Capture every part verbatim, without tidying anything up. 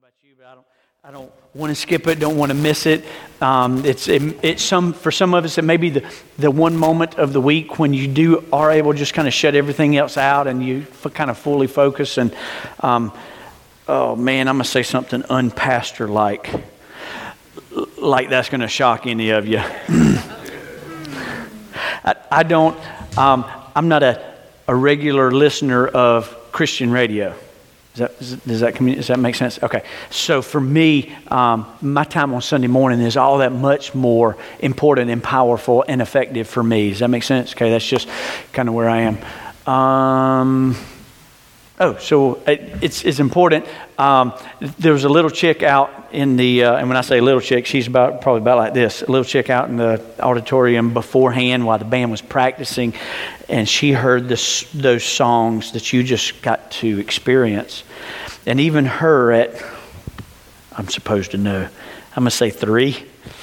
about you, but I don't. I don't want to skip it. Don't want to miss it. Um, it's it, it's some for some of us. It may be the the one moment of the week when you do are able to just kind of shut everything else out and you f- kind of fully focus. And um, oh man, I'm gonna say something unpastor like. Like that's gonna shock any of you. I, I don't. Um, I'm not a a regular listener of Christian radio. Does that, does that, does that make sense? Okay. So for me, um, my time on Sunday morning is all that much more important and powerful and effective for me. Does that make sense? Okay, that's just kind of where I am. Um, oh, so it, it's it's important. Um, there was a little chick out in the, uh, and when I say little chick, she's about probably about like this. A little chick out in the auditorium beforehand while the band was practicing, and she heard this, those songs that you just got to experience. And even her at, I'm supposed to know, I'm going to say three,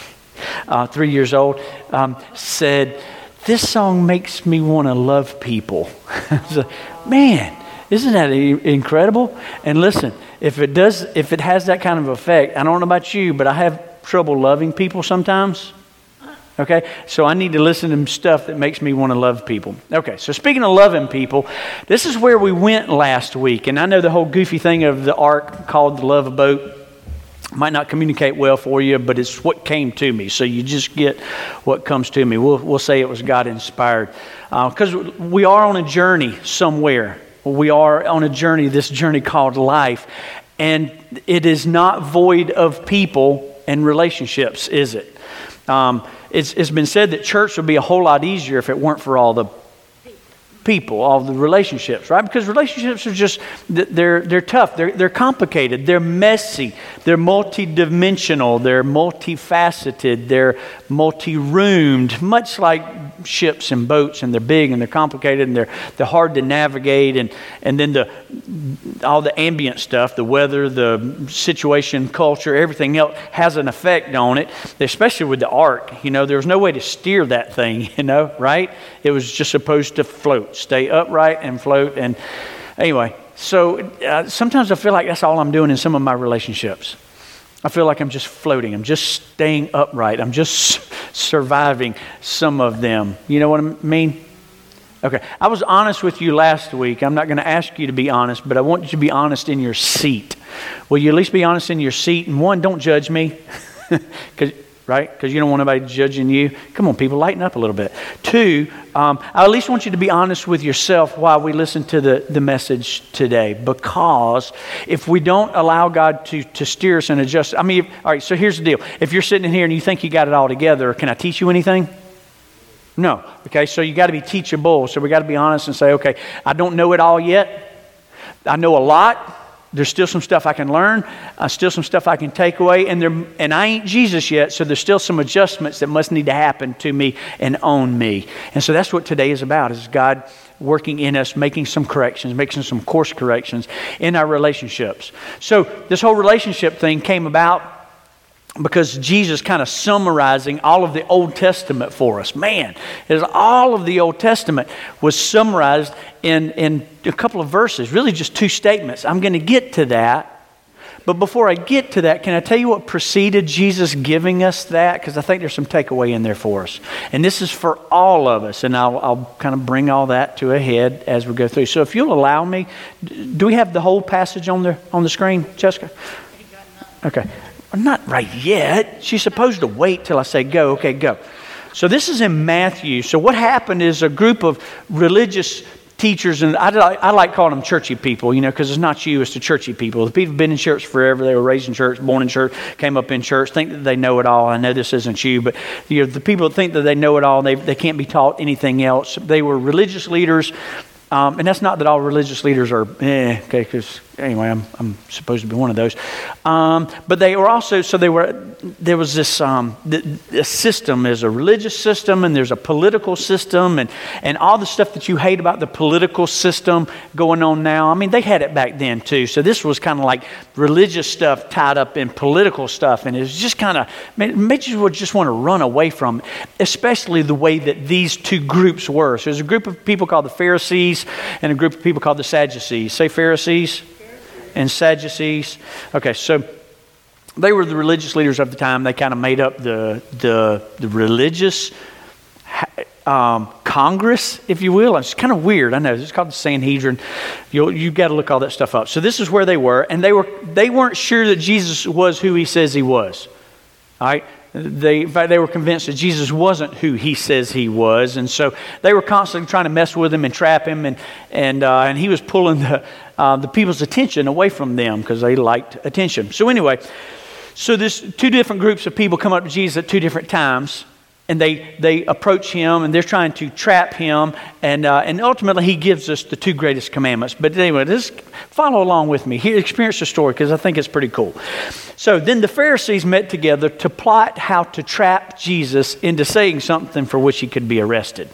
uh, three years old, um, said, "This song makes me want to love people." So, man, isn't that incredible? And listen, if it does, if it has that kind of effect, I don't know about you, but I have trouble loving people sometimes. Okay, so I need to listen to stuff that makes me want to love people. Okay, so speaking of loving people, this is where we went last week. And I know the whole goofy thing of the ark called the Love Boat might not communicate well for you, but it's what came to me. So you just get what comes to me. We'll, we'll say it was God inspired. Because uh, we are on a journey somewhere. We are on a journey, this journey called life. And it is not void of people and relationships, is it? Um, it's, it's been said that church would be a whole lot easier if it weren't for all the people, all the relationships, right? Because relationships are just, they're they're tough, they're they're complicated, they're messy, they're multi-dimensional, they're multifaceted, they're multi-roomed, much like ships and boats, and they're big and they're complicated and they're they're hard to navigate, and and then the all the ambient stuff, the weather, the situation, culture, everything else has an effect on it, especially with the ark. You know, there was no way to steer that thing, you know, right? It was just supposed to float, stay upright and float. And anyway, so uh, sometimes I feel like that's all I'm doing in some of my relationships. I feel like I'm just floating. I'm just staying upright. I'm just surviving some of them. You know what I mean? Okay. I was honest with you last week. I'm not going to ask you to be honest, but I want you to be honest in your seat. Will you at least be honest in your seat? And one, don't judge me. Because right? Because you don't want anybody judging you. Come on, people, lighten up a little bit. Two, um, I at least want you to be honest with yourself while we listen to the, the message today. Because if we don't allow God to, to steer us and adjust, I mean, if, all right, so here's the deal. If you're sitting in here and you think you got it all together, can I teach you anything? No. Okay, so you got to be teachable. So we got to be honest and say, okay, I don't know it all yet. I know a lot. There's still some stuff I can learn, uh, still some stuff I can take away, and there, and I ain't Jesus yet, so there's still some adjustments that must need to happen to me and own me. And so that's what today is about, is God working in us, making some corrections, making some course corrections in our relationships. So this whole relationship thing came about because Jesus kind of summarizing all of the Old Testament for us. Man, all of the Old Testament was summarized in, in a couple of verses, really just two statements. I'm going to get to that. But before I get to that, can I tell you what preceded Jesus giving us that? Because I think there's some takeaway in there for us. And this is for all of us. And I'll, I'll kind of bring all that to a head as we go through. So if you'll allow me, do we have the whole passage on the, on the screen, Jessica? Okay. Not right yet. She's supposed to wait till I say go. Okay, go. So this is in Matthew. So what happened is a group of religious teachers, and I, I like calling them churchy people, you know, because it's not you, it's the churchy people. The people have been in church forever. They were raised in church, born in church, came up in church, think that they know it all. I know this isn't you, but you know, the people that think that they know it all, they, they can't be taught anything else. They were religious leaders. Um, and that's not that all religious leaders are, eh, okay, because anyway, I'm I'm supposed to be one of those. Um, but they were also, so they were, there was this um, the, the system, there's a religious system and there's a political system, and, and all the stuff that you hate about the political system going on now. I mean, they had it back then too. So this was kind of like religious stuff tied up in political stuff. And it was just kind of, it made you just want to run away from it, especially the way that these two groups were. So there's a group of people called the Pharisees and a group of people called the Sadducees. Say Pharisees. and Sadducees. Okay, so they were the religious leaders of the time. They kind of made up the the, the religious um, Congress, if you will. It's kind of weird. I know it's called the Sanhedrin. You'll you've got to look all that stuff up. So this is where they were, and they were they weren't sure that Jesus was who he says he was. All right. They, in fact, they were convinced that Jesus wasn't who he says he was, and so they were constantly trying to mess with him and trap him, and and uh, and he was pulling the uh, the people's attention away from them because they liked attention. So anyway, so there's two different groups of people come up to Jesus at two different times, and they they approach him, and they're trying to trap him, and uh, and ultimately he gives us the two greatest commandments. But anyway, just follow along with me here, experience the story because I think it's pretty cool. So then the Pharisees met together to plot how to trap Jesus into saying something for which he could be arrested.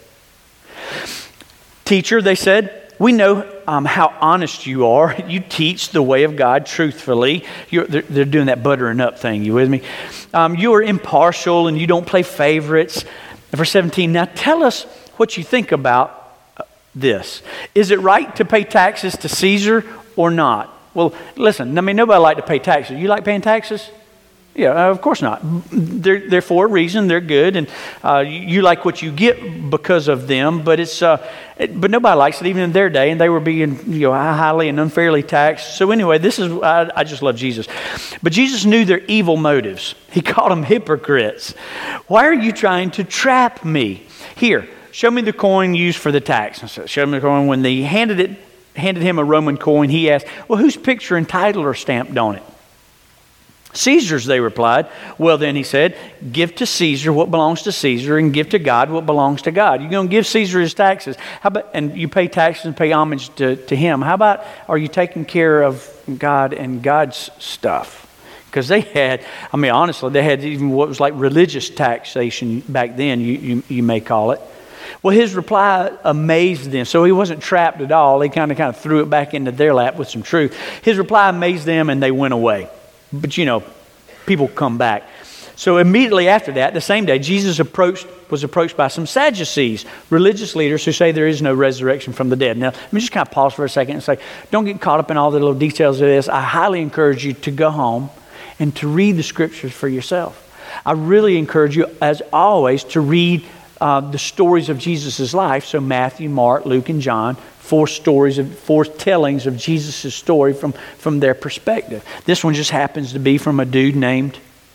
Teacher, they said, we know um, how honest you are. You teach the way of God truthfully. You're, they're, they're doing that buttering up thing. You with me? Um, you are impartial and you don't play favorites. Verse seventeen, now tell us what you think about this. Is it right to pay taxes to Caesar or not? Well, listen, I mean, nobody like to pay taxes. You like paying taxes? Yeah, uh, of course not. They're, they're for a reason. They're good. And uh, you, you like what you get because of them. But it's uh, it, but nobody likes it, even in their day. And they were being you know highly and unfairly taxed. So anyway, this is, I, I just love Jesus. But Jesus knew their evil motives. He called them hypocrites. Why are you trying to trap me? Here, show me the coin used for the tax. So show me the coin. When they handed it, handed him a Roman coin, he asked, well, whose picture and title are stamped on it? Caesar's, they replied. Well, then, he said, give to Caesar what belongs to Caesar and give to God what belongs to God. You're going to give Caesar his taxes. How about, and you pay taxes and pay homage to, to him. How about, are you taking care of God and God's stuff? Because they had, I mean, honestly, they had even what was like religious taxation back then, you, you, you may call it. Well, his reply amazed them. So he wasn't trapped at all. He kind of kind of threw it back into their lap with some truth. His reply amazed them and they went away. But you know, people come back. So immediately after that, the same day, Jesus approached was approached by some Sadducees, religious leaders who say there is no resurrection from the dead. Now, let me just kind of pause for a second and say, don't get caught up in all the little details of this. I highly encourage you to go home and to read the scriptures for yourself. I really encourage you, as always, to read Uh, the stories of Jesus' life. So Matthew, Mark, Luke, and John, four stories of four tellings of Jesus' story from, from their perspective. This one just happens to be from a dude named,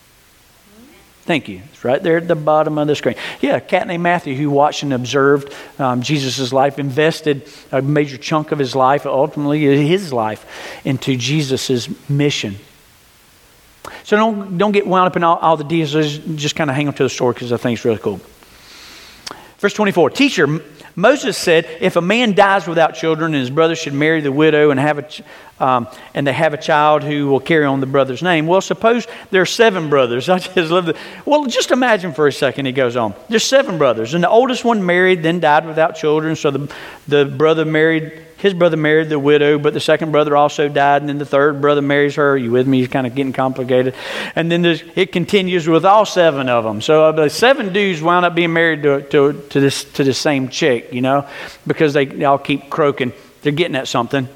thank you, it's right there at the bottom of the screen. Yeah, a cat named Matthew who watched and observed um, Jesus' life, invested a major chunk of his life, ultimately his life, into Jesus' mission. So don't, don't get wound up in all, all the details, just kind of hang on to the story because I think it's really cool. Verse twenty-four, teacher, Moses said, if a man dies without children and his brother should marry the widow and have a, ch- um, and they have a child who will carry on the brother's name. Well, suppose there are seven brothers. I just love the. Well, just imagine for a second. He goes on. There's seven brothers, and the oldest one married, then died without children. So the the brother married. His brother married the widow, but the second brother also died, and then the third brother marries her. Are you with me? It's kind of getting complicated. And then it continues with all seven of them. So the seven dudes wound up being married to to, to this to the same chick, you know, because they, they all keep croaking. They're getting at something.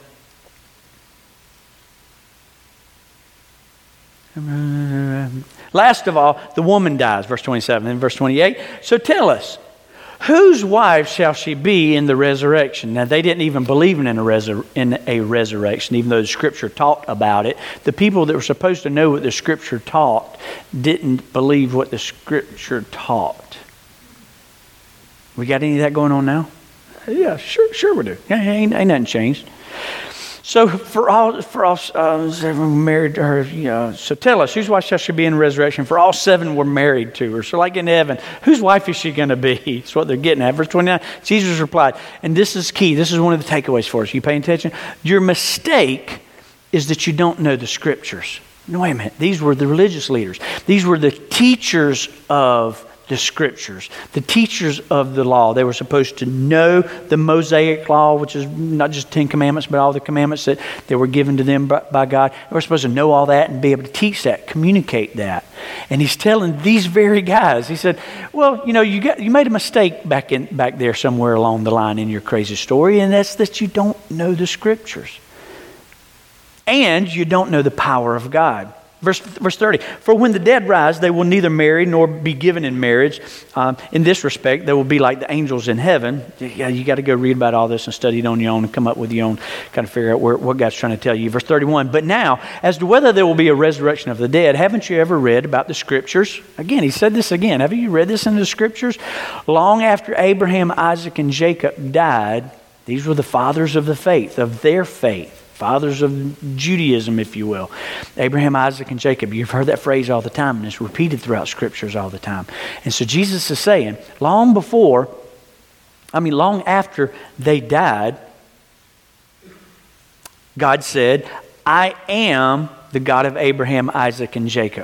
Last of all, the woman dies, verse twenty-seven and verse twenty-eight. So tell us, whose wife shall she be in the resurrection? Now, they didn't even believe in a, resur- in a resurrection, even though the Scripture taught about it. The people that were supposed to know what the Scripture taught didn't believe what the Scripture taught. We got any of that going on now? Yeah, sure, sure we do. Ain't, ain't nothing changed. So for all, for all uh, married to her, you know, so tell us, whose wife shall she be in the resurrection? For all seven were married to her. So like in heaven, whose wife is she going to be? That's what they're getting at. Verse twenty-nine, Jesus replied, and this is key. This is one of the takeaways for us. You paying attention? Your mistake is that you don't know the Scriptures. No, wait a minute. These were the religious leaders. These were the teachers of the Scriptures, the teachers of the law. They were supposed to know the Mosaic law, which is not just Ten Commandments, but all the commandments that, that were given to them by, by God. They were supposed to know all that and be able to teach that, communicate that. And he's telling these very guys, he said, well, you know, you got you made a mistake back in back there somewhere along the line in your crazy story, and that's that you don't know the Scriptures. and you don't know the power of God. Verse, verse thirty, for when the dead rise, they will neither marry nor be given in marriage. Um, in this respect, they will be like the angels in heaven. Yeah, you got to go read about all this and study it on your own and come up with your own, kind of figure out where, what God's trying to tell you. Verse thirty-one, but now, as to whether there will be a resurrection of the dead, haven't you ever read about the Scriptures? Again, he said this again. Have you read this in the Scriptures? Long after Abraham, Isaac, and Jacob died, these were the fathers of the faith, of their faith. Fathers of Judaism, if you will. Abraham, Isaac, and Jacob. You've heard that phrase all the time, and it's repeated throughout Scriptures all the time. And so Jesus is saying, long before, I mean, long after they died, God said, I am the God of Abraham, Isaac, and Jacob.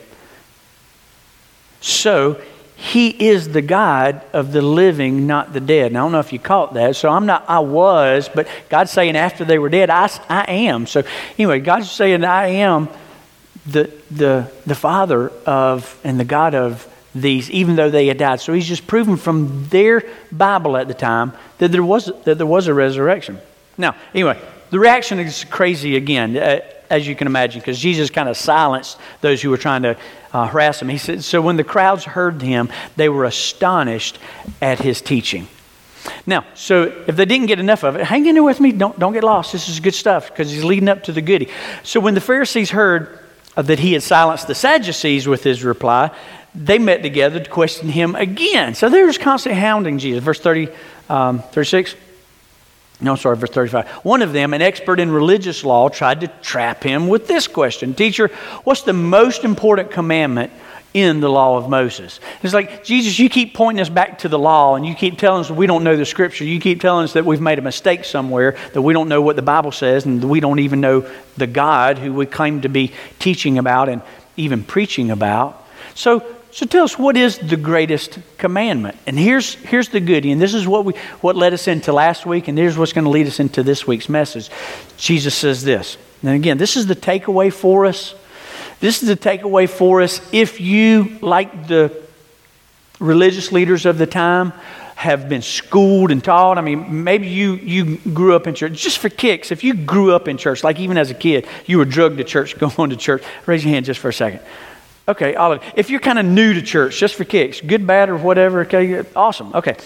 So, He is the God of the living, not the dead. And I don't know if you caught that. So I'm not, I was, but God's saying after they were dead, I, I am. So anyway, God's saying I am the, the, the Father of and the God of these, even though they had died. So He's just proven from their Bible at the time that there was, that there was a resurrection. Now, anyway, the reaction is crazy again, uh, as you can imagine, because Jesus kind of silenced those who were trying to uh, harass him. He said, so when the crowds heard him, they were astonished at his teaching. Now, so if they didn't get enough of it, hang in there with me. Don't, don't get lost. This is good stuff because he's leading up to the goodie. So when the Pharisees heard uh, that he had silenced the Sadducees with his reply, they met together to question him again. So they were just constantly hounding Jesus. Verse thirty, um, thirty-six. No, sorry, verse thirty-five. One of them, an expert in religious law, tried to trap him with this question. Teacher, what's the most important commandment in the law of Moses? It's like, Jesus, you keep pointing us back to the law and you keep telling us we don't know the Scripture. You keep telling us that we've made a mistake somewhere, that we don't know what the Bible says, and that we don't even know the God who we claim to be teaching about and even preaching about. So, So tell us, what is the greatest commandment? And here's here's the goodie, and this is what we what led us into last week, and here's what's going to lead us into this week's message. Jesus says this. And again, this is the takeaway for us. This is the takeaway for us if you, like the religious leaders of the time, have been schooled and taught. I mean, maybe you you grew up in church. Just for kicks, if you grew up in church, like even as a kid, you were drugged to church, going to church. Raise your hand just for a second. Okay, all of you. If you're kind of new to church, just for kicks, good, bad, or whatever, okay, awesome. Okay.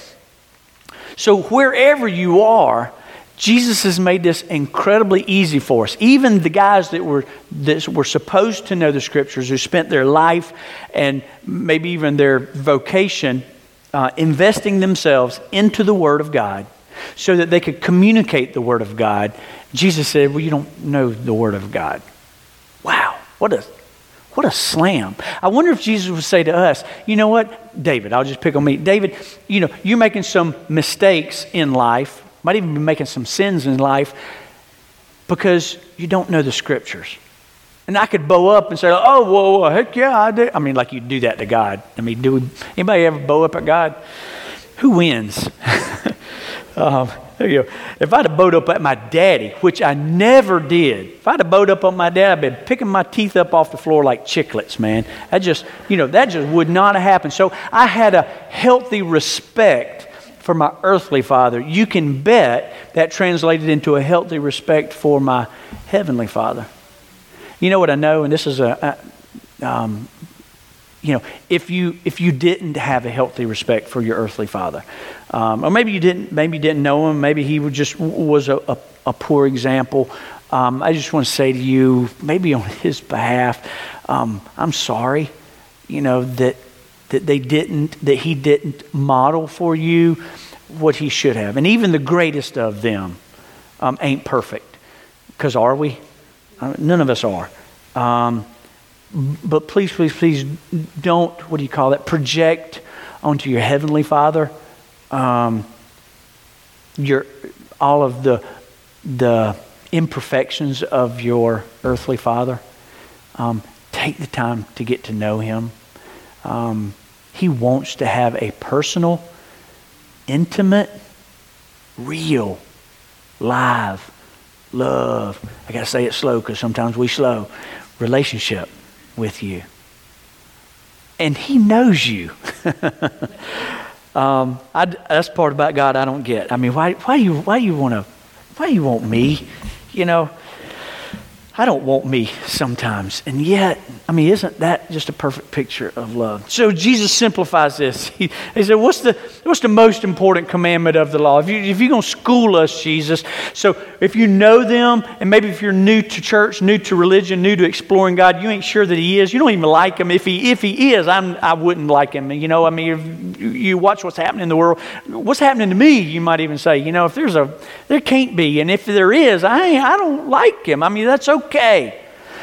So wherever you are, Jesus has made this incredibly easy for us. Even the guys that were that were supposed to know the Scriptures, who spent their life and maybe even their vocation uh, investing themselves into the Word of God so that they could communicate the Word of God, Jesus said, well, you don't know the Word of God. Wow, what a What a slam. I wonder if Jesus would say to us, you know what, David, I'll just pick on me. David, you know, you're making some mistakes in life, might even be making some sins in life because you don't know the Scriptures. And I could bow up and say, oh, well, heck yeah, I do. I mean, like you do that to God. I mean, do we, anybody ever bow up at God? Who wins? um, There you go. If I'd have bowed up at my daddy, which I never did, if I'd have bowed up on my dad, I'd been picking my teeth up off the floor like chiclets, man. That just, you know, that just would not have happened. So I had a healthy respect for my earthly father. You can bet that translated into a healthy respect for my heavenly Father. You know what I know, and this is a, a um, you know, if you if you didn't have a healthy respect for your earthly father, um, or maybe you didn't, maybe you didn't know him, maybe he just was a, a, a poor example. Um, I just want to say to you, maybe on his behalf, um, I'm sorry, you know, that that they didn't, that he didn't model for you what he should have. And even the greatest of them um, ain't perfect, because are we? Uh, none of us are. Um, But please, please, please don't, what do you call that, project onto your heavenly Father um, your all of the the imperfections of your earthly father. Um, take the time to get to know him. Um, he wants to have a personal, intimate, real, live, love. I got to say it slow because sometimes we slow. Relationship with you. And he knows you. um, I, that's part about God I don't get. I mean, why why you why you want to why you want me? You know, I don't want me sometimes. And yet, I mean, isn't that just a perfect picture of love? So Jesus simplifies this. He, he said, what's the what's the most important commandment of the law? If, you, if you're going to school us, Jesus, so if you know them, and maybe if you're new to church, new to religion, new to exploring God, you ain't sure that He is. You don't even like Him. If He if He is, I'm, I wouldn't like Him. You know, I mean, if you watch what's happening in the world. What's happening to me, you might even say, you know, if there's a, there can't be. And if there is, I I don't like Him. I mean, that's okay. Okay.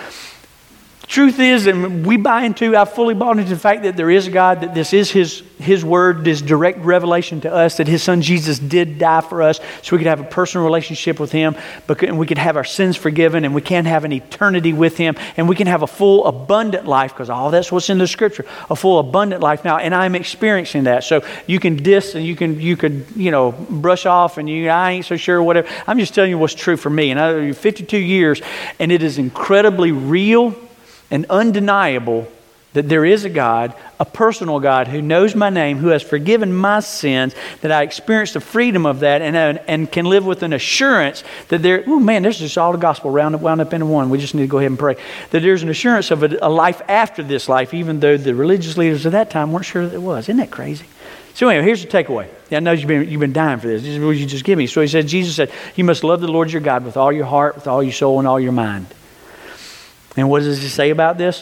Truth is, and we buy into, I've fully bought into the fact that there is a God, that this is His His Word, this direct revelation to us, that His Son Jesus did die for us so we could have a personal relationship with Him, and we could have our sins forgiven, and we can have an eternity with Him, and we can have a full, abundant life, because all that's what's in the Scripture, a full, abundant life now, and I'm experiencing that. So you can diss, and you can, you could, you know, brush off, and you, I ain't so sure, whatever. I'm just telling you what's true for me, and I fifty-two years, and it is incredibly real and undeniable that there is a God, a personal God who knows my name, who has forgiven my sins, that I experience the freedom of that, and and, and can live with an assurance that there, oh man, this is just all the gospel round up, wound up into one. We just need to go ahead and pray. That there's an assurance of a, a life after this life, even though the religious leaders of that time weren't sure that it was. Isn't that crazy? So anyway, here's the takeaway. I know you've been, you've been dying for this. This is what you just give me. So he said, Jesus said, you must love the Lord your God with all your heart, with all your soul, and all your mind. And what does he say about this?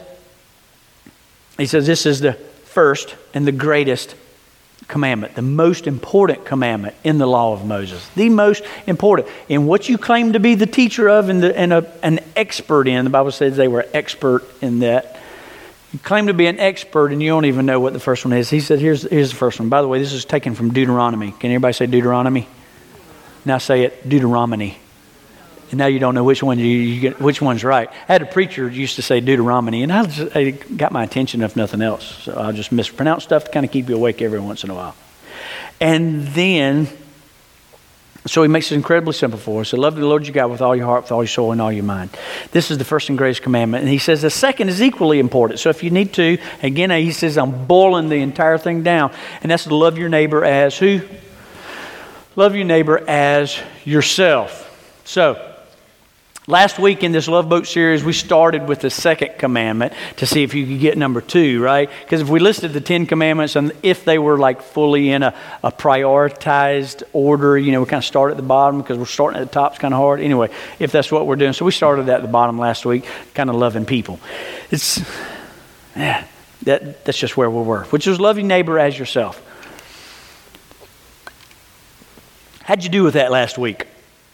He says this is the first and the greatest commandment, the most important commandment in the law of Moses. The most important. In what you claim to be the teacher of and, the, and a, an expert in, the Bible says they were expert in that. You claim to be an expert and you don't even know what the first one is. He said, here's, here's the first one. By the way, this is taken from Deuteronomy. Can everybody say Deuteronomy? Now say it, Deuteronomy. And now you don't know which one you, you get, which one's right. I had a preacher who used to say Deuteronomy, and I just, it got my attention if nothing else. So I'll just mispronounce stuff to kind of keep you awake every once in a while. And then, so he makes it incredibly simple for us. So love the Lord your God with all your heart, with all your soul, and all your mind. This is the first and greatest commandment. And he says the second is equally important. So if you need to, again, he says I'm boiling the entire thing down. And that's to love your neighbor as who? Love your neighbor as yourself. So, last week in this Love Boat series, we started with the second commandment to see if you could get number two, right? Because if we listed the Ten Commandments and if they were like fully in a, a prioritized order, you know, we kind of start at the bottom because we're starting at the top. It's kind of hard. Anyway, if that's what we're doing. So we started at the bottom last week, kind of loving people. It's, yeah, that, that's just where we were, which is love your neighbor as yourself. How'd you do with that last week?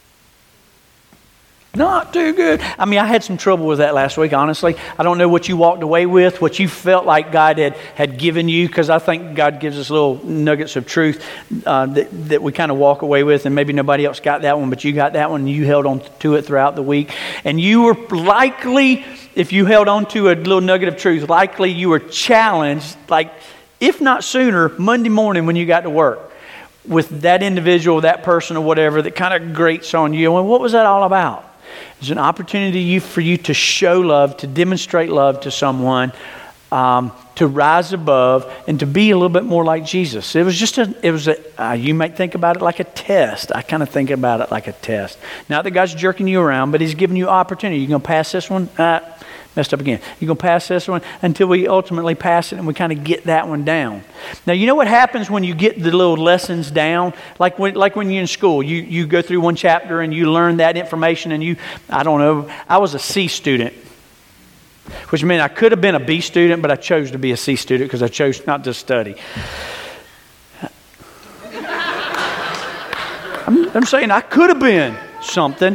Not too good. I mean, I had some trouble with that last week, honestly. I don't know what you walked away with, what you felt like God had, had given you, because I think God gives us little nuggets of truth uh, that, that we kind of walk away with, and maybe nobody else got that one, but you got that one, and you held on to it throughout the week. And you were likely, if you held on to a little nugget of truth, likely you were challenged, like, if not sooner, Monday morning when you got to work, with that individual, that person or whatever that kind of grates on you. And what was that all about? It's an opportunity for you to show love, to demonstrate love to someone, um, to rise above, and to be a little bit more like Jesus. It was just a, it was a, uh, you might think about it like a test. I kind of think about it like a test. Not that God's jerking you around, but He's giving you opportunity. You're going to pass this one? Uh, messed up again. You're going to pass this one until we ultimately pass it and we kind of get that one down. Now, you know what happens when you get the little lessons down? Like when like when you're in school, you, you go through one chapter and you learn that information and you, I don't know, I was a C student, which meant I could have been a B student, but I chose to be a C student because I chose not to study. I'm, I'm saying I could have been something.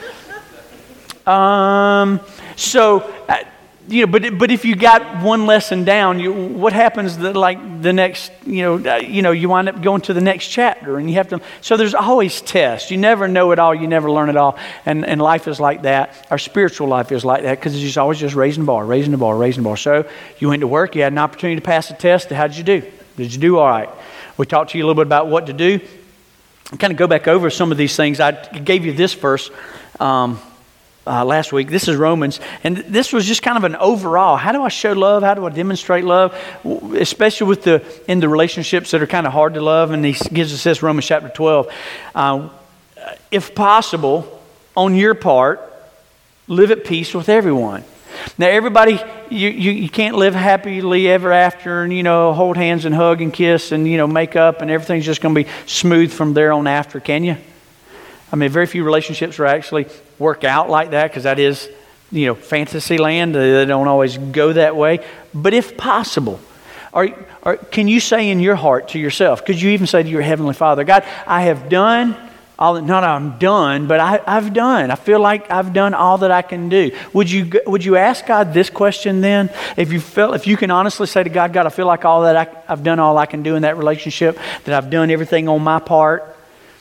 Um... So, uh, you know, but but if you got one lesson down, you, what happens? That like the next, you know, uh, you know, you wind up going to the next chapter, and you have to. So there's always tests. You never know it all. You never learn it all. And and life is like that. Our spiritual life is like that because it's just always just raising the bar, raising the bar, raising the bar. So you went to work. You had an opportunity to pass a test. How did you do? Did you do all right? We talked to you a little bit about what to do. Kind of go back over some of these things. I gave you this verse. Um, Uh, last week. This is Romans, and this was just kind of an overall. How do I show love? How do I demonstrate love? Especially with the in the relationships that are kind of hard to love. And he gives us this, Romans chapter twelve. Uh, if possible, on your part, Live at peace with everyone. Now, everybody, you, you, you can't live happily ever after and, you know, hold hands and hug and kiss and, you know, make up and everything's just going to be smooth from there on after, can you? I mean, very few relationships are actually work out like that because that is, you know, fantasy land. They don't always go that way. But if possible, are, are, can you say in your heart to yourself, could you even say to your Heavenly Father, God, I have done all that, not I'm done, but I, I've done. I feel like I've done all that I can do. Would you would you ask God this question then? If you felt, if you can honestly say to God, God, I feel like all that I, I've done all I can do in that relationship, that I've done everything on my part.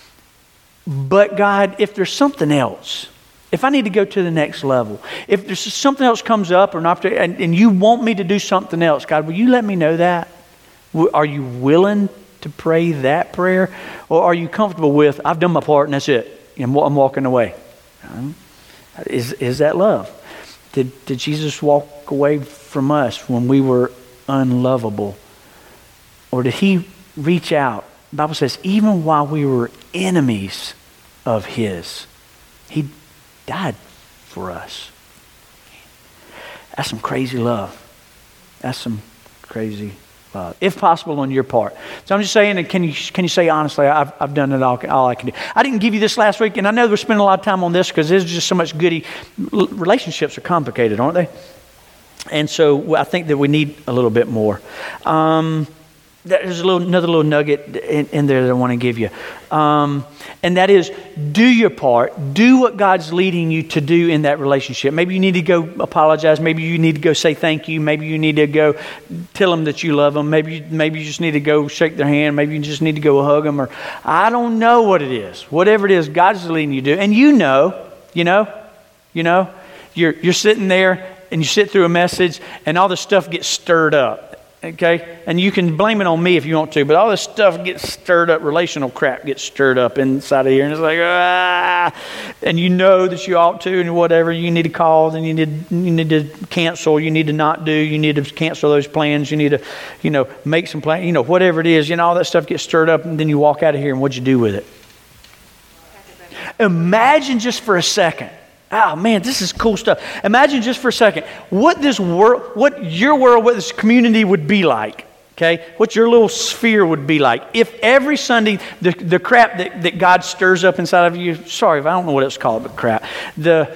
But God, if there's something else, if I need to go to the next level, if there's something else comes up or not, and, and you want me to do something else, God, will you let me know that? Are you willing to pray that prayer? Or are you comfortable with, I've done my part and that's it, and I'm walking away? Is, is that love? Did, did Jesus walk away from us when we were unlovable? Or did he reach out? The Bible says, even while we were enemies of his, he died for us. That's some crazy love. That's some crazy love. If possible on your part. So I'm just saying, can you can you say honestly, I've, I've done it all, all I can do. I didn't give you this last week, and I know we're spending a lot of time on this because there's just so much goody. Relationships are complicated, aren't they? And so I think that we need a little bit more. Um, There's a little, another little nugget in, in there that I want to give you. Um, and that is, do your part. Do what God's leading you to do in that relationship. Maybe you need to go apologize. Maybe you need to go say thank you. Maybe you need to go tell them that you love them. Maybe, you, maybe you just need to go shake their hand. Maybe you just need to go hug them. Or I don't know what it is. Whatever it is, God's leading you to do. And you know, you know, you know, you're, you're sitting there and you sit through a message and all this stuff gets stirred up. Okay, and you can blame it on me if you want to, but all this stuff gets stirred up, relational crap gets stirred up inside of here, and it's like, ah, and you know that you ought to, and whatever, you need to call, then you need, you need to cancel, you need to not do, you need to cancel those plans, you need to, you know, make some plans, you know, whatever it is, you know, all that stuff gets stirred up, and then you walk out of here, and what'd you do with it? Imagine just for a second. Oh man, this is cool stuff. Imagine just for a second what this world, what your world, what this community would be like. Okay, what your little sphere would be like if every Sunday the, the crap that, that God stirs up inside of you. Sorry, I don't know what it's called, but crap. The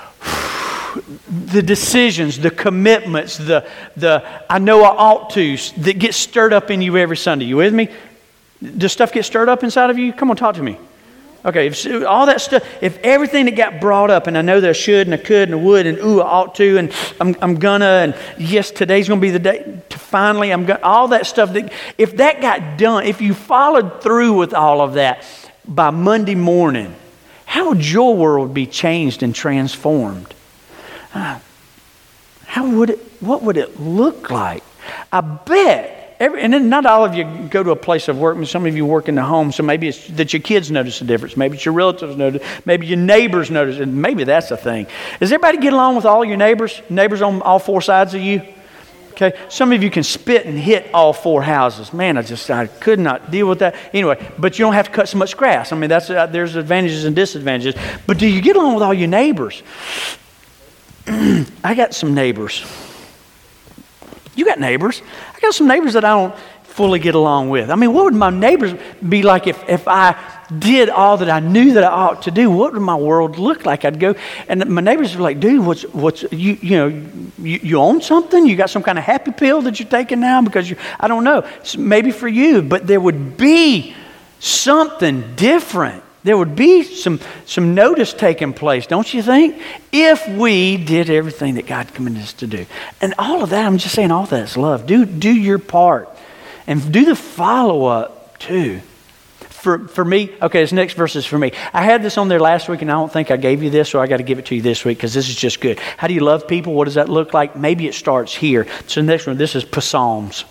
the decisions, the commitments, the the I know I ought to's that get stirred up in you every Sunday. You with me? Does stuff get stirred up inside of you? Come on, talk to me. Okay, if all that stuff, if everything that got brought up, and I know that I should, and I could, and I would, and ooh, I ought to, and I'm, I'm gonna, and yes, today's gonna be the day to finally, I'm gonna, all that stuff, that, if that got done, if you followed through with all of that by Monday morning, how would your world be changed and transformed? Uh, how would it, what would it look like? I bet. Every, and then not all of you go to a place of work. Some of you work in the home, so maybe it's that your kids notice a difference. Maybe it's your relatives notice. Maybe your neighbors notice, and maybe that's the thing. Does everybody get along with all your neighbors? Neighbors on all four sides of you? Okay. Some of you can spit and hit all four houses. Man, I just I could not deal with that. Anyway, but you don't have to cut so much grass. I mean, that's uh, there's advantages and disadvantages. But do you get along with all your neighbors? I got some neighbors. You got neighbors. I got some neighbors that I don't fully get along with. I mean, what would my neighbors be like if, if I did all that I knew that I ought to do? What would my world look like? I'd go, and my neighbors were like, dude, what's, what's you, you know, you, you own something? You got some kind of happy pill that you're taking now? Because you, I don't know, maybe for you, but there would be something different. There would be some, some notice taking place, don't you think? If we did everything that God commanded us to do. And all of that, I'm just saying all that's love. Do, do your part. And do the follow-up too. For, for me, okay, this next verse is for me. I had this on there last week and I don't think I gave you this, so I got to give it to you this week because this is just good. How do you love people? What does that look like? Maybe it starts here. So the next one, this is Psalms.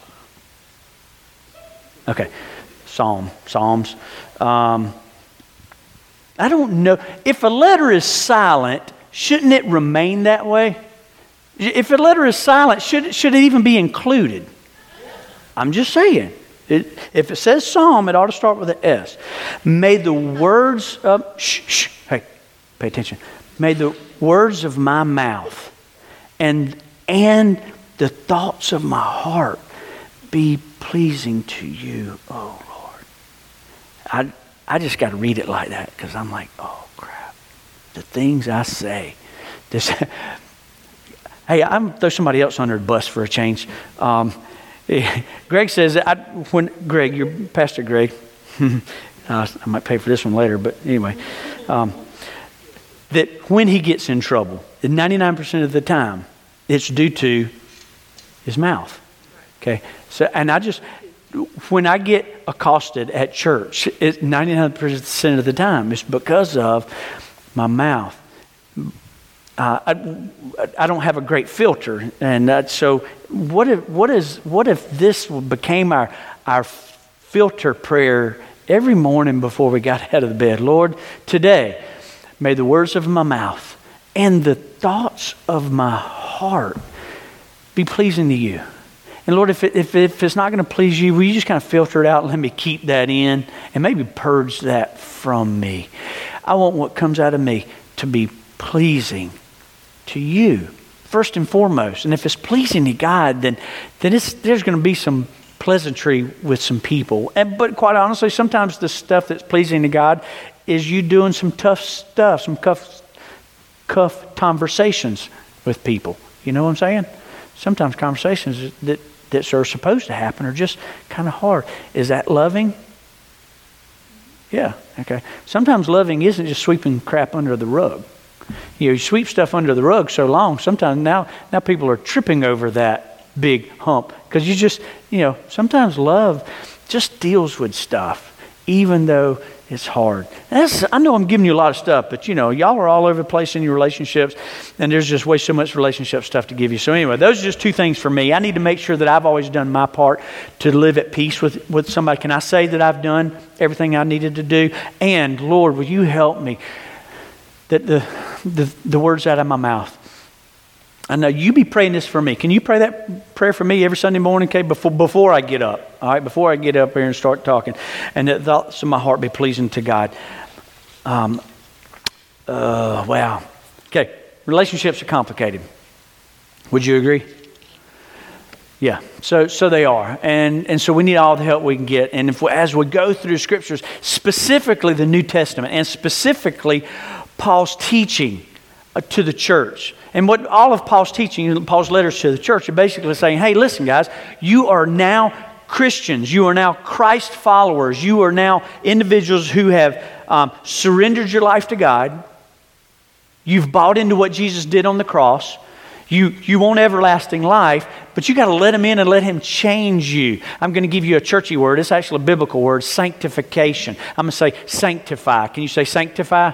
Okay, Psalm, Psalms. Um... I don't know. If a letter is silent, shouldn't it remain that way? If a letter is silent, should, should it even be included? I'm just saying. It, if it says Psalm, it ought to start with an S. May the words of, shh, shh, hey, pay attention. May the words of my mouth and and the thoughts of my heart be pleasing to you, oh Lord. I I just got to read it like that because I'm like, oh crap. The things I say. This. Hey, I'm going to throw somebody else under the bus for a change. Um, Greg says, I, when Greg, you're Pastor Greg. uh, I might pay for this one later, but anyway. Um, that when he gets in trouble, ninety-nine percent of the time, it's due to his mouth. Okay? So, and I just, when I get accosted at church, it's ninety-nine percent of the time, it's because of my mouth. Uh, I, I don't have a great filter, and that, so what if what is what if this became our our filter prayer every morning before we got out of the bed? Lord, today, may the words of my mouth and the thoughts of my heart be pleasing to you. And Lord, if it, if, if it's not going to please you, will you just kind of filter it out and let me keep that in and maybe purge that from me? I want what comes out of me to be pleasing to you, first and foremost. And if it's pleasing to God, then then it's, there's going to be some pleasantry with some people. And but quite honestly, sometimes the stuff that's pleasing to God is you doing some tough stuff, some cuff, cuff conversations with people. You know what I'm saying? Sometimes conversations that, that are supposed to happen are just kind of hard. Is that loving? Yeah, okay. Sometimes loving isn't just sweeping crap under the rug. You know, you sweep stuff under the rug so long, sometimes now now people are tripping over that big hump. Because you just, you know, sometimes love just deals with stuff, even though it's hard. That's, I know I'm giving you a lot of stuff, but you know, y'all are all over the place in your relationships, and there's just way so much relationship stuff to give you. So anyway, those are just two things for me. I need to make sure that I've always done my part to live at peace with, with somebody. Can I say that I've done everything I needed to do? And Lord, will you help me that the, the, the words out of my mouth. I know you be praying this for me. Can you pray that prayer for me every Sunday morning, okay, before, before I get up, all right, before I get up here and start talking, and that thoughts of my heart be pleasing to God. Um, uh, wow. Okay, relationships are complicated. Would you agree? Yeah, so so they are, and and so we need all the help we can get. And if we, as we go through the scriptures, specifically the New Testament, and specifically Paul's teaching uh, to the church, and what all of Paul's teaching, Paul's letters to the church, are basically saying, "Hey, listen, guys, you are now Christians. You are now Christ followers. You are now individuals who have um, surrendered your life to God. You've bought into what Jesus did on the cross." You you want everlasting life, but you got to let Him in and let Him change you. I'm going to give you a churchy word. It's actually a biblical word, sanctification. I'm going to say sanctify. Can you say sanctify?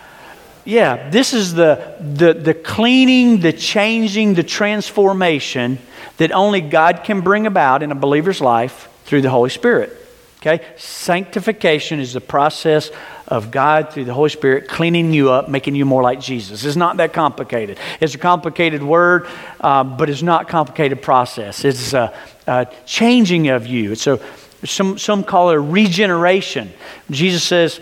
Yeah, this is the, the, the cleaning, the changing, the transformation that only God can bring about in a believer's life through the Holy Spirit. Okay? Sanctification is the process of God through the Holy Spirit cleaning you up, making you more like Jesus. It's not that complicated. It's a complicated word, uh, but it's not a complicated process. It's a, a changing of you. It's a, some, some call it a regeneration. Jesus says,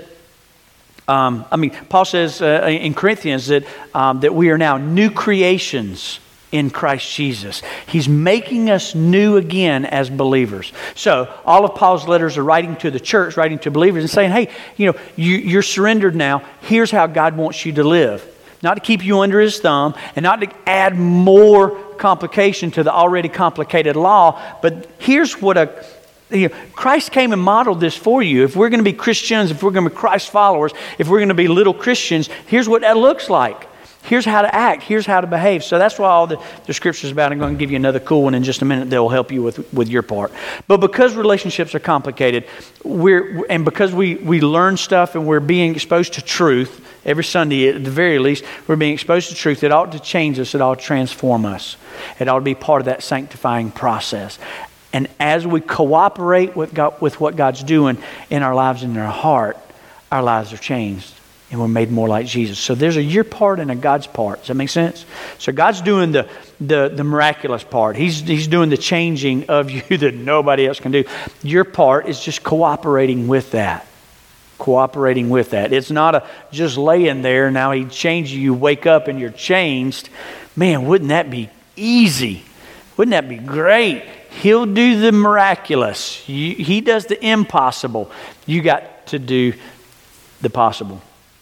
um, I mean, Paul says uh, in Corinthians that, um, that we are now new creations in Christ Jesus. He's making us new again as believers. So all of Paul's letters are writing to the church, writing to believers and saying, hey, you know, you, you're surrendered now. Here's how God wants you to live. Not to keep you under His thumb and not to add more complication to the already complicated law, but here's what a You know, Christ came and modeled this for you. If we're going to be Christians, if we're going to be Christ followers, if we're going to be little Christians, here's what that looks like. Here's how to act. Here's how to behave. So that's what all the, the scriptures about. I'm going to give you another cool one in just a minute that will help you with, with your part. But because relationships are complicated, we're and because we, we learn stuff and we're being exposed to truth every Sunday at the very least, we're being exposed to truth. It ought to change us. It ought to transform us. It ought to be part of that sanctifying process. And as we cooperate with God, with what God's doing in our lives and in our heart, our lives are changed. And we're made more like Jesus. So there's a your part and a God's part. Does that make sense? So God's doing the, the, the miraculous part. He's, he's doing the changing of you that nobody else can do. Your part is just cooperating with that. cooperating with that. It's not a just laying there. Now he changes you, wake up and you're changed. Man, wouldn't that be easy? Wouldn't that be great? He'll do the miraculous. You, he does the impossible. You got to do the possible.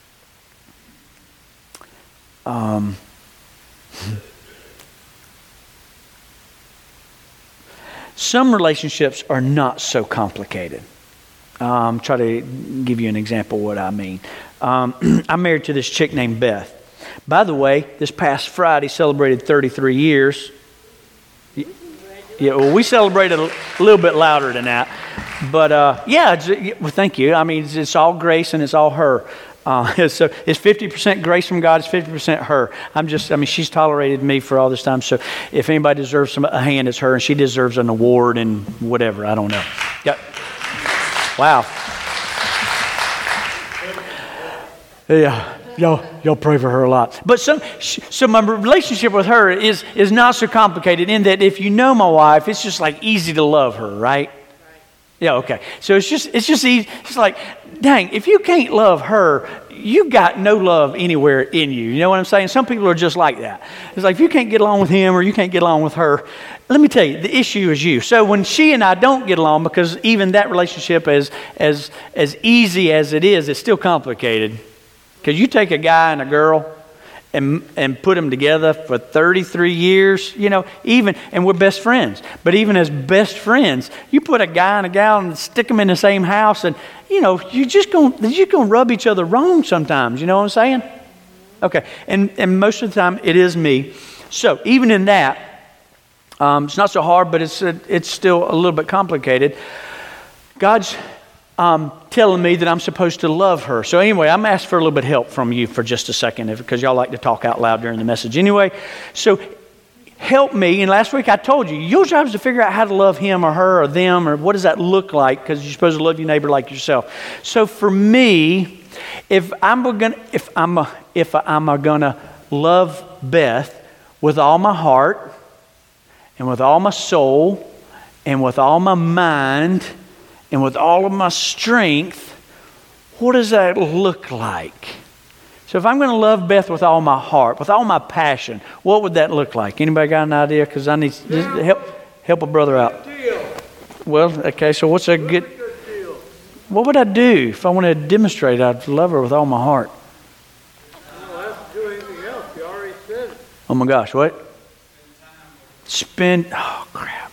Um, some relationships are not so complicated. Um, try to give you an example of what I mean. Um, I'm married to this chick named Beth. By the way, this past Friday celebrated thirty-three years. Yeah, well, we celebrated a little bit louder than that. But uh, yeah, it's, well, thank you. I mean, it's, it's all grace and it's all her. Uh, so it's fifty percent grace from God, it's fifty percent her. I'm just, I mean, she's tolerated me for all this time. So if anybody deserves some, a hand, it's her, and she deserves an award and whatever. I don't know. Yeah. Wow. Yeah. Y'all, y'all pray for her a lot. But some, so my relationship with her is is not so complicated in that if you know my wife, it's just like easy to love her, right? Yeah, okay. So it's just it's just easy. It's like, dang, if you can't love her, you got no love anywhere in you. You know what I'm saying? Some people are just like that. It's like if you can't get along with him or you can't get along with her, let me tell you, the issue is you. So when she and I don't get along, because even that relationship, as as as easy as it is, it's still complicated. Because you take a guy and a girl and and put them together for thirty-three years, you know, even, and we're best friends. But even as best friends, you put a guy and a gal and stick them in the same house, and, you know, you're just going you're going to rub each other wrong sometimes. You know what I'm saying? Okay. And, and most of the time, it is me. So even in that, um, it's not so hard, but it's, it's still a little bit complicated. God's Um, telling me that I'm supposed to love her. So anyway, I'm asked for a little bit of help from you for just a second, because y'all like to talk out loud during the message. Anyway, so help me. And last week I told you, your job is to figure out how to love him or her or them, or what does that look like, because you're supposed to love your neighbor like yourself. So for me, if I'm gonna, if I'm a, if I'm a gonna love Beth with all my heart and with all my soul and with all my mind and with all of my strength, what does that look like? So if I'm going to love Beth with all my heart, with all my passion, what would that look like? Anybody got an idea? Because I need to help help a brother out. Well, okay, so what's a good... What would I do if I want to demonstrate I'd love her with all my heart? I don't have to do anything else. You already said it. Oh my gosh, what? Spend... Oh, crap.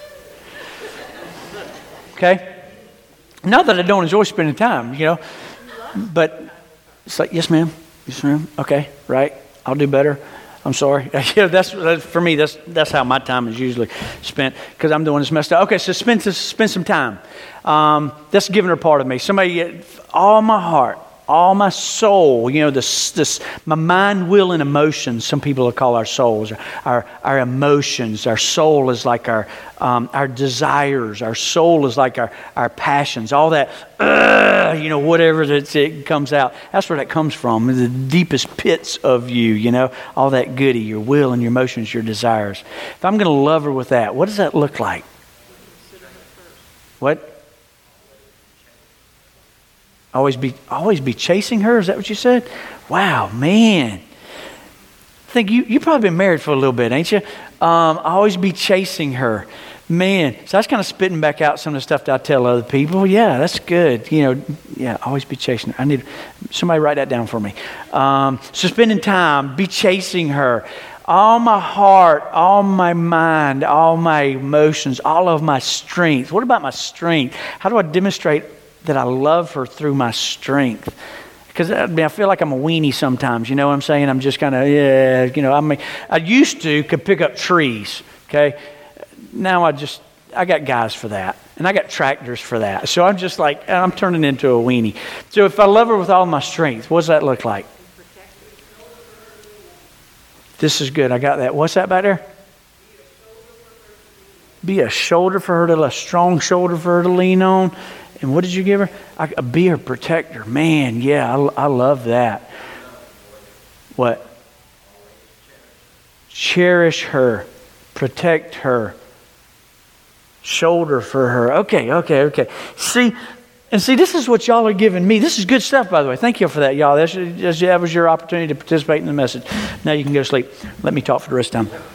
Okay? Not that I don't enjoy spending time, you know, but it's like, yes, ma'am. Yes, ma'am. Okay, right. I'll do better. I'm sorry. Yeah, that's, that's for me. That's that's how my time is usually spent, because I'm the one that's messed up. Okay, so spend spend some time. Um, that's giving her part of me. Somebody, all my heart, all my soul. You know, this this my mind, will, and emotions. Some people will call our souls, our our emotions. Our soul is like our um, our desires. Our soul is like our our passions. All that, uh, you know, whatever that it comes out. That's where that comes from. The deepest pits of you. You know, all that goody, your will and your emotions, your desires. If I'm going to love her with that, what does that look like? What? Always be, always be chasing her? Is that what you said? Wow, man. I think you, you've probably been married for a little bit, ain't you? Um, always be chasing her. Man, so that's kind of spitting back out some of the stuff that I tell other people. Yeah, that's good. You know, yeah, always be chasing her. I need somebody write that down for me. Um, so spending time, be chasing her. All my heart, all my mind, all my emotions, all of my strength. What about my strength? How do I demonstrate that I love her through my strength? Because I mean, I feel like I'm a weenie sometimes. You know what I'm saying? I'm just kind of, yeah, you know, I mean, I used to could pick up trees, okay? Now I just, I got guys for that. And I got tractors for that. So I'm just like, I'm turning into a weenie. So if I love her with all my strength, what does that look like? This is good. I got that. What's that back there? Be a shoulder for her to, a strong shoulder for her to lean on. And what did you give her? I, be her protector. Man, yeah, I, I love that. What? Cherish her. Protect her. Shoulder for her. Okay, okay, okay. See, And see, this is what y'all are giving me. This is good stuff, by the way. Thank you for that, y'all. That's, that was your opportunity to participate in the message. Now you can go to sleep. Let me talk for the rest of the time.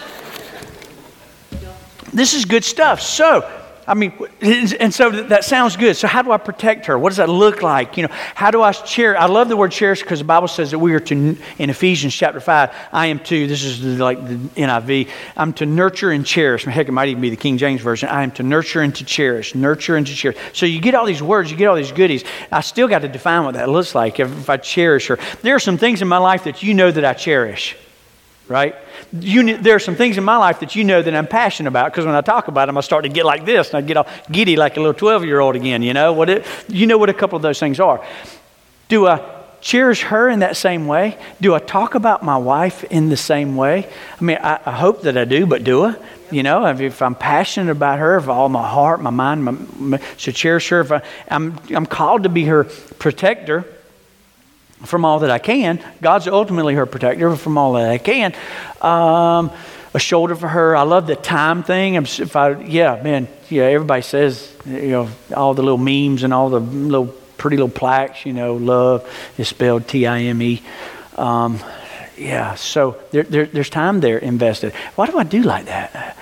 This is good stuff. So, I mean, and so that sounds good. So how do I protect her? What does that look like? You know, how do I cherish? I love the word cherish because the Bible says that we are to, in Ephesians chapter five, I am to, this is like the N I V, I'm to nurture and cherish. Heck, it might even be the King James Version. I am to nurture and to cherish, nurture and to cherish. So you get all these words, you get all these goodies. I still got to define what that looks like if, if I cherish her. There are some things in my life that you know that I cherish, right? You, there are some things in my life that you know that I'm passionate about, because when I talk about them, I start to get like this, and I get all giddy like a little twelve-year-old again, you know? What it, you know what a couple of those things are. Do I cherish her in that same way? Do I talk about my wife in the same way? I mean, I, I hope that I do, but do I? You know, if, if I'm passionate about her, with all my heart, my mind, my, my, so cherish her. If I, I'm, I'm called to be her protector from all that I can. God's ultimately her protector from all that I can. Um, a shoulder for her. I love the time thing. I'm, if I, yeah, man, yeah. Everybody says, you know, all the little memes and all the little pretty little plaques. You know, love is spelled T I M E. Um, yeah. So there, there, there's time there invested. Why do I do like that?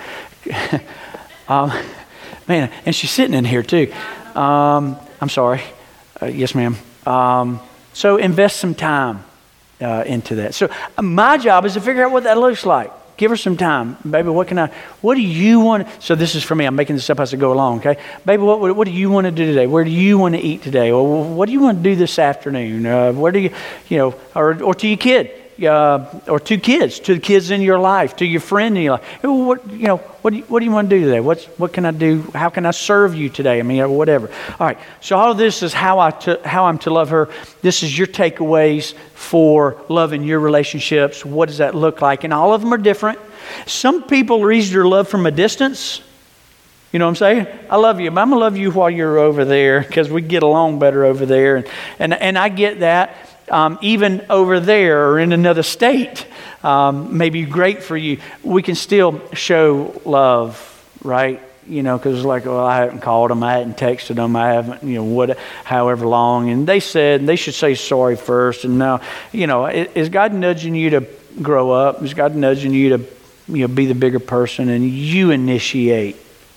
um, man, and she's sitting in here too. Um, I'm sorry. Uh, yes, ma'am. Um, So invest some time uh, into that. So uh, my job is to figure out what that looks like. Give her some time. Baby, what can I, what do you want? So this is for me. I'm making this up as I go along, okay? Baby, what, what do you want to do today? Where do you want to eat today? Or what do you want to do this afternoon? Uh, where do you, you know, or, or to your kid. Uh, or to kids, to the kids in your life, to your friend in your life. What, you know, what do you, what do you want to do today? What's, what can I do? How can I serve you today? I mean, whatever. All right. So all of this is how I to, how I'm to love her. This is your takeaways for loving your relationships. What does that look like? And all of them are different. Some people are easier to love from a distance. You know what I'm saying? I love you, but I'm going to love you while you're over there because we get along better over there. And, and, and I get that. Um, even over there or in another state, um, may be great for you. We can still show love, right? You know, because like, well, I haven't called them, I haven't texted them, I haven't, you know, what, however long. And they said they should say sorry first. And now, you know, is God nudging you to grow up? Is God nudging you to, you know, be the bigger person and you initiate?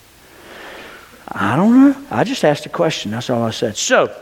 I don't know. I just asked a question. That's all I said. So,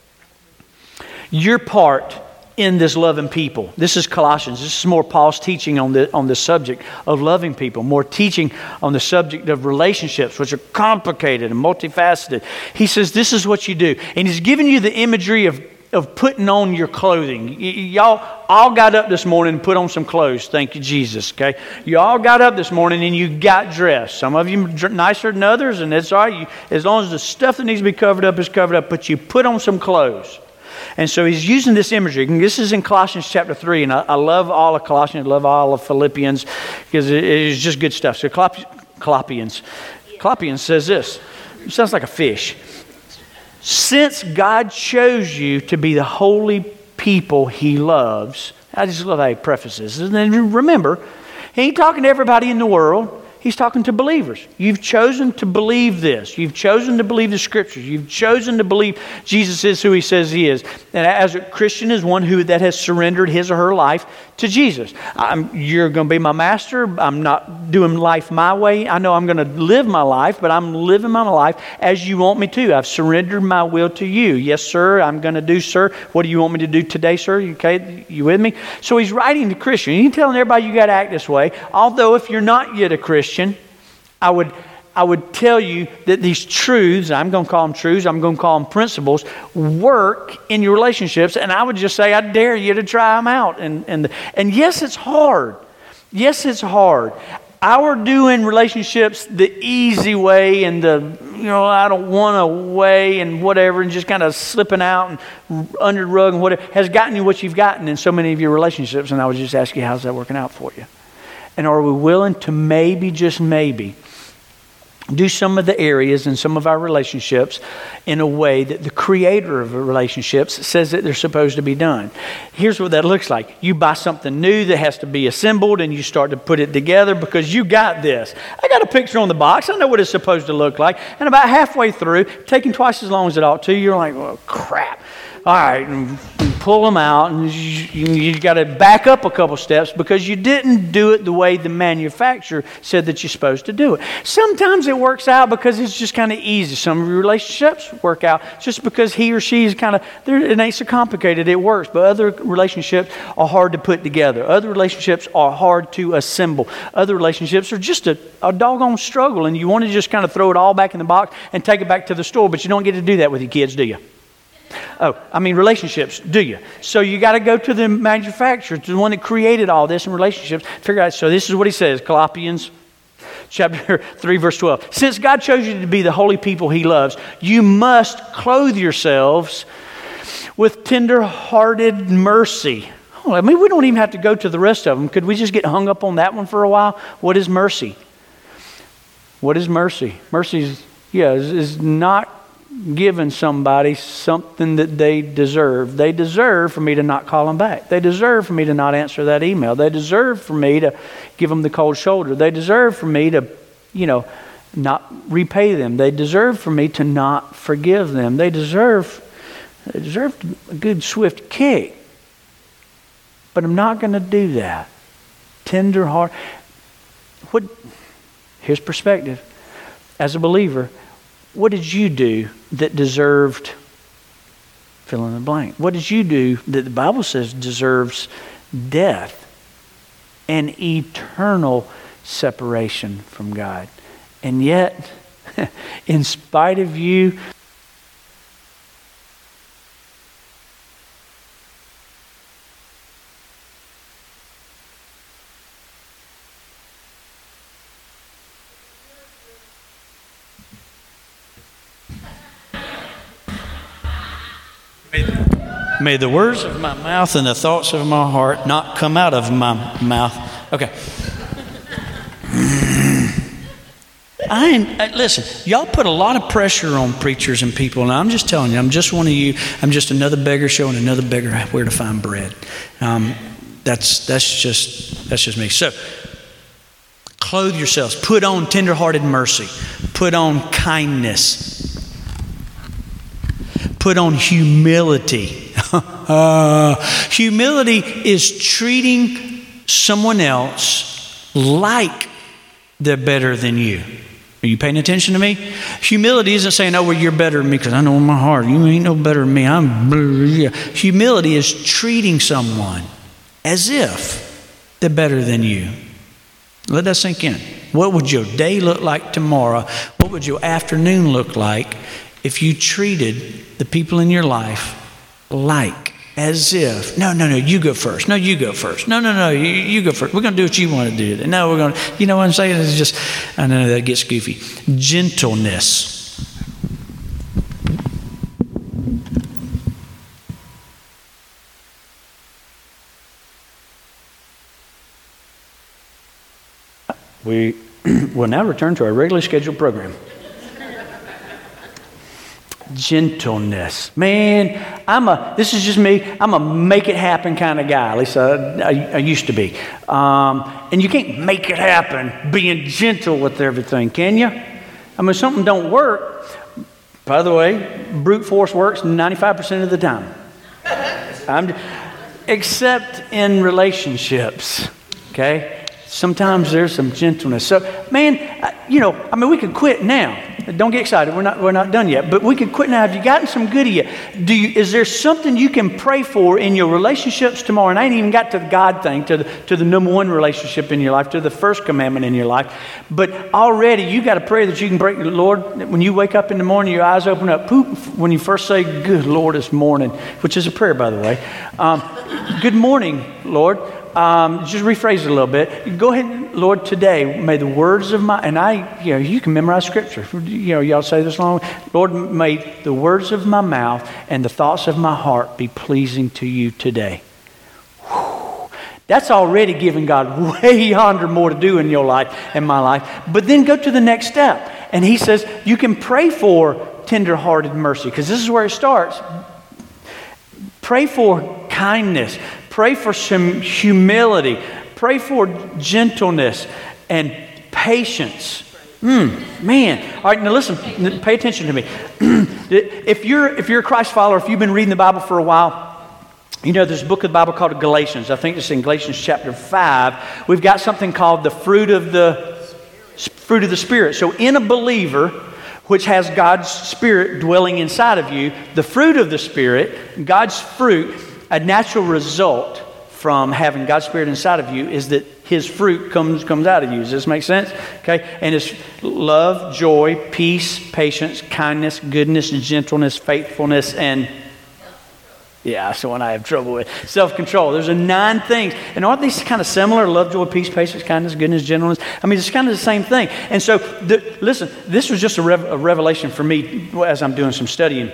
your part in this loving people. This is Colossians. This is more Paul's teaching on the on the subject of loving people. More teaching on the subject of relationships, which are complicated and multifaceted. He says this is what you do. And he's giving you the imagery of, of putting on your clothing. Y- y'all all got up this morning and put on some clothes. Thank you, Jesus. Okay, you all got up this morning and you got dressed. Some of you dr- nicer than others, and it's all right. You, as long as the stuff that needs to be covered up is covered up, but you put on some clothes. And so he's using this imagery. And this is in Colossians chapter three. And I, I love all of Colossians. I love all of Philippians because it is just good stuff. So Colossians, Colossians says this. It sounds like a fish. Since God chose you to be the holy people he loves. I just love how he prefaces. And then remember, he ain't talking to everybody in the world. He's talking to believers. You've chosen to believe this. You've chosen to believe the Scriptures. You've chosen to believe Jesus is who he says he is. And as a Christian is one who that has surrendered his or her life to Jesus. I'm, you're going to be my master. I'm not doing life my way. I know I'm going to live my life, but I'm living my life as you want me to. I've surrendered my will to you. Yes, sir, I'm going to do, sir. What do you want me to do today, sir? Okay, you with me? So he's writing to Christians. He's telling everybody you got to act this way. Although if you're not yet a Christian, I would I would tell you that these truths, I'm going to call them truths, I'm going to call them principles, work in your relationships. And I would just say, I dare you to try them out. And and and yes, it's hard. Yes, it's hard. Our doing relationships the easy way and the, you know, I don't want a way and whatever, and just kind of slipping out and under the rug and whatever, has gotten you what you've gotten in so many of your relationships. And I would just ask you, how's that working out for you? And are we willing to maybe, just maybe, do some of the areas in some of our relationships in a way that the creator of the relationships says that they're supposed to be done. Here's what that looks like. You buy something new that has to be assembled and you start to put it together because you got this. I got a picture on the box. I know what it's supposed to look like. And about halfway through, taking twice as long as it ought to, you're like, well, crap. All right, and pull them out, and you, you, you got to back up a couple steps because you didn't do it the way the manufacturer said that you're supposed to do it. Sometimes it works out because it's just kind of easy. Some of your relationships work out just because he or she is kind of, it ain't so complicated, it works. But other relationships are hard to put together. Other relationships are hard to assemble. Other relationships are just a, a doggone struggle, and you want to just kind of throw it all back in the box and take it back to the store, but you don't get to do that with your kids, do you? Oh, I mean relationships, do you? So you got to go to the manufacturer, to the one that created all this in relationships, figure out. So this is what he says, Colossians chapter three, verse twelve. Since God chose you to be the holy people he loves, you must clothe yourselves with tender-hearted mercy. Oh, I mean, we don't even have to go to the rest of them. Could we just get hung up on that one for a while? What is mercy? What is mercy? Mercy is, yeah, is, is not giving somebody something that they deserve. They deserve for me to not call them back. They deserve for me to not answer that email. They deserve for me to give them the cold shoulder. They deserve for me to, you know, not repay them. They deserve for me to not forgive them. They deserve, they deserve a good swift kick. But I'm not going to do that. Tender heart. What? Here's perspective. As a believer, what did you do that deserved fill in the blank? What did you do that the Bible says deserves death and eternal separation from God? And yet, in spite of you, may the words of my mouth and the thoughts of my heart not come out of my mouth. Okay. I ain't, listen, y'all put a lot of pressure on preachers and people, and I'm just telling you, I'm just one of you. I'm just another beggar showing another beggar where to find bread. Um, that's that's just that's just me. So, clothe yourselves. Put on tender-hearted mercy. Put on kindness. Put on humility. uh, humility is treating someone else like they're better than you. Are you paying attention to me? Humility isn't saying, oh, well, you're better than me because I know in my heart, you ain't no better than me. I'm. Humility is treating someone as if they're better than you. Let that sink in. What would your day look like tomorrow? What would your afternoon look like if you treated the people in your life like, as if, no, no, no, you go first. No, you go first. No, no, no, you, you go first. We're going to do what you want to do. No, we're going to, you know what I'm saying? It's just, I know that gets goofy. Gentleness. We will now return to our regularly scheduled program. Gentleness. Man, I'm a, this is just me, I'm a make it happen kind of guy. At least I, I, I used to be. Um, and you can't make it happen being gentle with everything, can you? I mean, something don't work. By the way, brute force works ninety-five percent of the time. I'm, except in relationships, okay? Sometimes there's some gentleness. So, man, you know, I mean, we could quit now. Don't get excited. We're not we're not done yet. But we could quit now. Have you gotten some good yet? Do you, is there something you can pray for in your relationships tomorrow? And I ain't even got to the God thing, to the, to the number one relationship in your life, to the first commandment in your life. But already you got a prayer that you can break. Lord, when you wake up in the morning, your eyes open up. Poop, when you first say, good Lord, it's morning, which is a prayer, by the way. Um, good morning, Lord. Um, just rephrase it a little bit. Go ahead, Lord, today, may the words of my, and I, you know, you can memorize scripture. You know, y'all say this long. Lord, may the words of my mouth and the thoughts of my heart be pleasing to you today. Whew. That's already giving God way yonder more to do in your life and my life. But then go to the next step. And he says, you can pray for tender-hearted mercy, because this is where it starts. Pray for kindness. Pray for some humility. Pray for gentleness and patience. Mm, man. All right, now listen, pay attention to me. If you're, if you're a Christ follower, if you've been reading the Bible for a while, you know, there's a book of the Bible called Galatians. I think it's in Galatians chapter five. We've got something called the fruit of the fruit of the Spirit. So in a believer, which has God's Spirit dwelling inside of you, the fruit of the Spirit, God's fruit, a natural result from having God's Spirit inside of you is that His fruit comes comes out of you. Does this make sense? Okay? And it's love, joy, peace, patience, kindness, goodness, gentleness, faithfulness, and yeah, that's the one I have trouble with. Self-control. There's a nine things. And aren't these kind of similar? Love, joy, peace, patience, kindness, goodness, gentleness. I mean, it's kind of the same thing. And so, the, listen, this was just a, rev- a revelation for me as I'm doing some studying.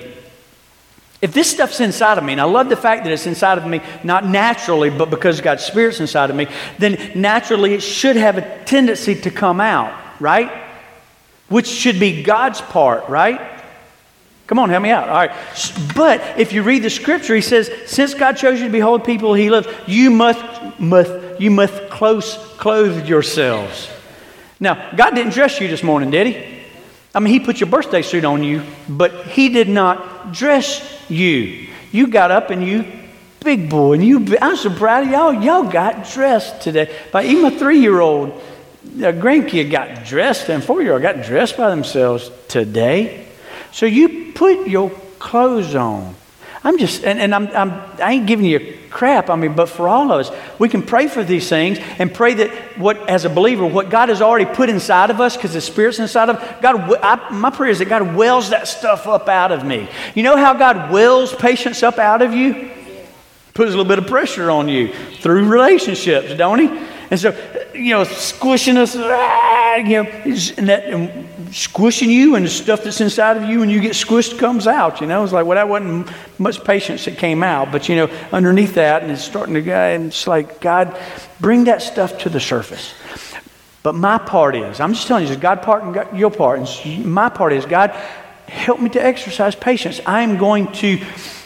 If this stuff's inside of me, and I love the fact that it's inside of me, not naturally, but because God's Spirit's inside of me, then naturally it should have a tendency to come out, right? Which should be God's part, right? Come on, help me out. All right. But if you read the scripture, he says, since God chose you to be holy people he loves, you must, must, you must close, clothe yourselves. Now, God didn't dress you this morning, did he? I mean, he put your birthday suit on you, but he did not dress you. You got up and you, big boy, and you, I'm so proud of y'all. Y'all got dressed today. But even a three-year-old, a grandkid got dressed, and four-year-old got dressed by themselves today. So you put your clothes on. I'm just, and, and I'm, I'm, I ain't giving you crap. I mean, but for all of us, we can pray for these things and pray that what, as a believer, what God has already put inside of us, because the Spirit's inside of God. I, my prayer is that God wells that stuff up out of me. You know how God wells patience up out of you? Puts a little bit of pressure on you through relationships, don't he? And so, you know, squishing us, ah, you know, and that and squishing you, and the stuff that's inside of you, and you get squished comes out. You know, it's like, well, that wasn't much patience that came out, but you know, underneath that, and it's starting to go, and it's like, God, bring that stuff to the surface. But my part is, I'm just telling you, it's God part and God, your part. And my part is, God, help me to exercise patience. I'm going to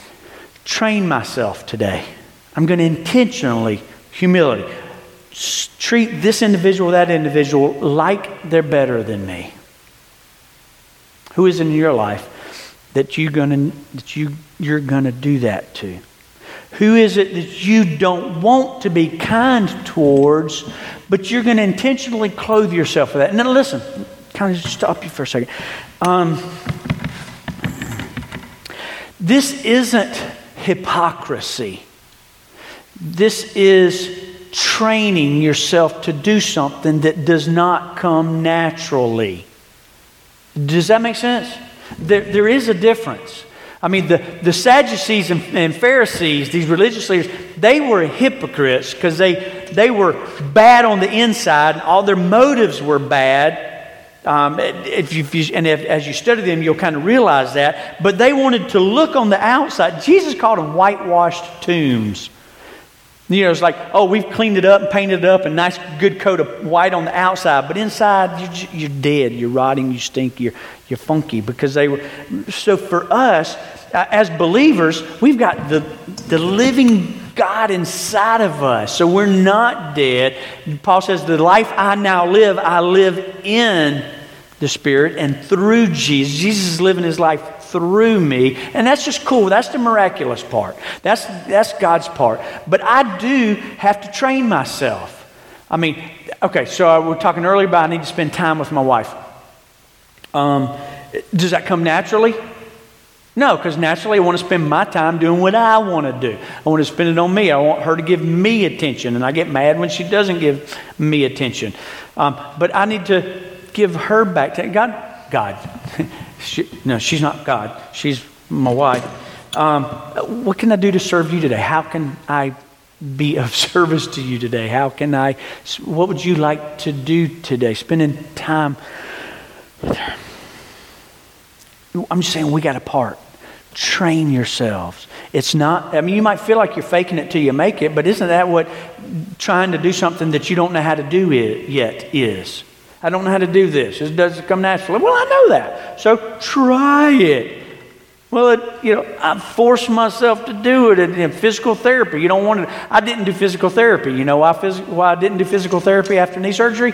train myself today. I'm going to intentionally humility. Treat this individual, that individual like they're better than me. Who is in your life that you gonna that you you're gonna do that to? Who is it that you don't want to be kind towards, but you're going to intentionally clothe yourself with that? And then listen, kind of stop you for a second. Um, this isn't hypocrisy. This is training yourself to do something that does not come naturally. Does that make sense? There, there is a difference. I mean, the, the Sadducees and, and Pharisees, these religious leaders, they were hypocrites because they, they were bad on the inside, and all their motives were bad. Um, if you, if you, and if, as you study them, you'll kind of realize that. But they wanted to look on the outside. Jesus called them whitewashed tombs. You know, it's like, oh, we've cleaned it up and painted it up and nice, good coat of white on the outside. But inside, you're, you're dead. You're rotting. You stink. You're, you're funky because they were. So for us, as believers, we've got the, the living God inside of us. So we're not dead. Paul says, the life I now live, I live in the Spirit and through Jesus. Jesus is living his life through me, and that's just cool. That's the miraculous part. That's that's God's part. But I do have to train myself. I mean, okay, so we were talking earlier about I need to spend time with my wife. Um, does that come naturally? No, because naturally I want to spend my time doing what I want to do. I want to spend it on me. I want her to give me attention, and I get mad when she doesn't give me attention. Um, but I need to give her back to God. God. She, no, she's not God. She's my wife. Um, what can I do to serve you today? How can I be of service to you today? How can I, what would you like to do today? Spending time with her. I'm just saying we got a part. Train yourselves. It's not, I mean, you might feel like you're faking it till you make it, but isn't that what trying to do something that you don't know how to do it yet is? I don't know how to do this. It doesn't come naturally. Well, I know that. So try it. Well, it, you know, I forced myself to do it in, in physical therapy. You don't want to, I didn't do physical therapy. You know why, phys, why I didn't do physical therapy after knee surgery?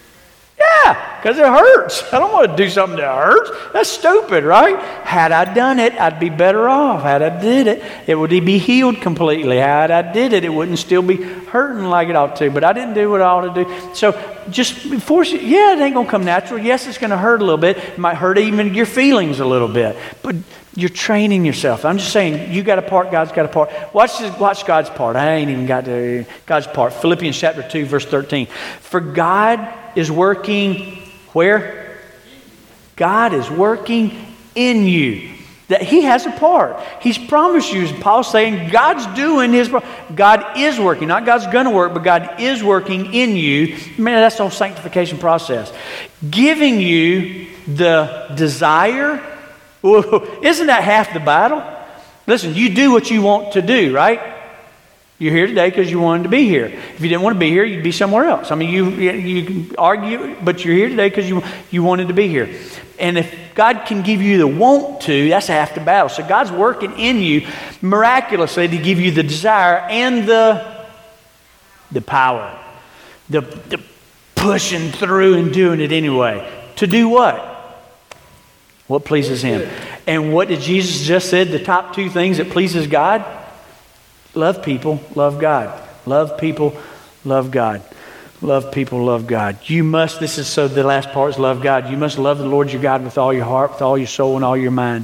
Yeah, because it hurts. I don't want to do something that hurts. That's stupid, right? Had I done it, I'd be better off. Had I did it, it would be healed completely. Had I did it, it wouldn't still be hurting like it ought to. But I didn't do what I ought to do. So just force it. Yeah, it ain't going to come natural. Yes, it's going to hurt a little bit. It might hurt even your feelings a little bit. But you're training yourself. I'm just saying, you got a part, God's got a part. Watch this, watch God's part. I ain't even got to God's part. Philippians chapter two, verse thirteen. For God is working where? God is working in you. That He has a part. He's promised you, Paul's saying, God's doing His part. God is working. Not God's going to work, but God is working in you. Man, that's the whole sanctification process. Giving you the desire. Whoa, isn't that half the battle? Listen, you do what you want to do, right? You're here today because you wanted to be here. If you didn't want to be here, you'd be somewhere else. I mean, you you can argue, but you're here today because you you wanted to be here. And if God can give you the want to, that's half the battle. So God's working in you miraculously to give you the desire and the the power, the the pushing through and doing it anyway. To do what? What pleases Him. And what did Jesus just said? The top two things that pleases God? Love people, love God. Love people, love God. Love people, love God. You must, this is so the last part is love God. You must love the Lord your God with all your heart, with all your soul, and all your mind.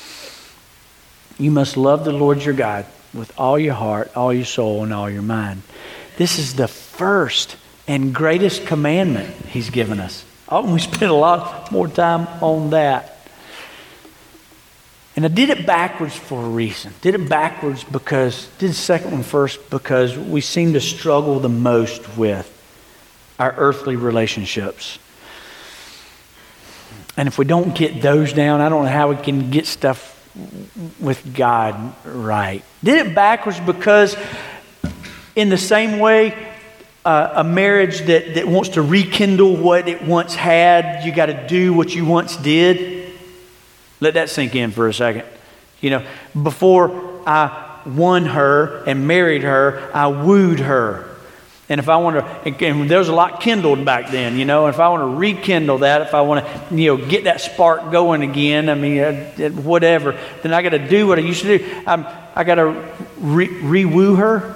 You must love the Lord your God with all your heart, all your soul, and all your mind. This is the first and greatest commandment He's given us. Oh, we spend a lot more time on that. And I did it backwards for a reason. Did it backwards because, did the second one first because we seem to struggle the most with our earthly relationships. And if we don't get those down, I don't know how we can get stuff with God right. Did it backwards because in the same way, uh, a marriage that, that wants to rekindle what it once had, you got to do what you once did. Let that sink in for a second. You know, before I won her and married her, I wooed her. And if I want to, and there was a lot kindled back then, you know, if I want to rekindle that, if I want to, you know, get that spark going again, I mean, uh, whatever, then I got to do what I used to do. I'm, I got to re- re-woo her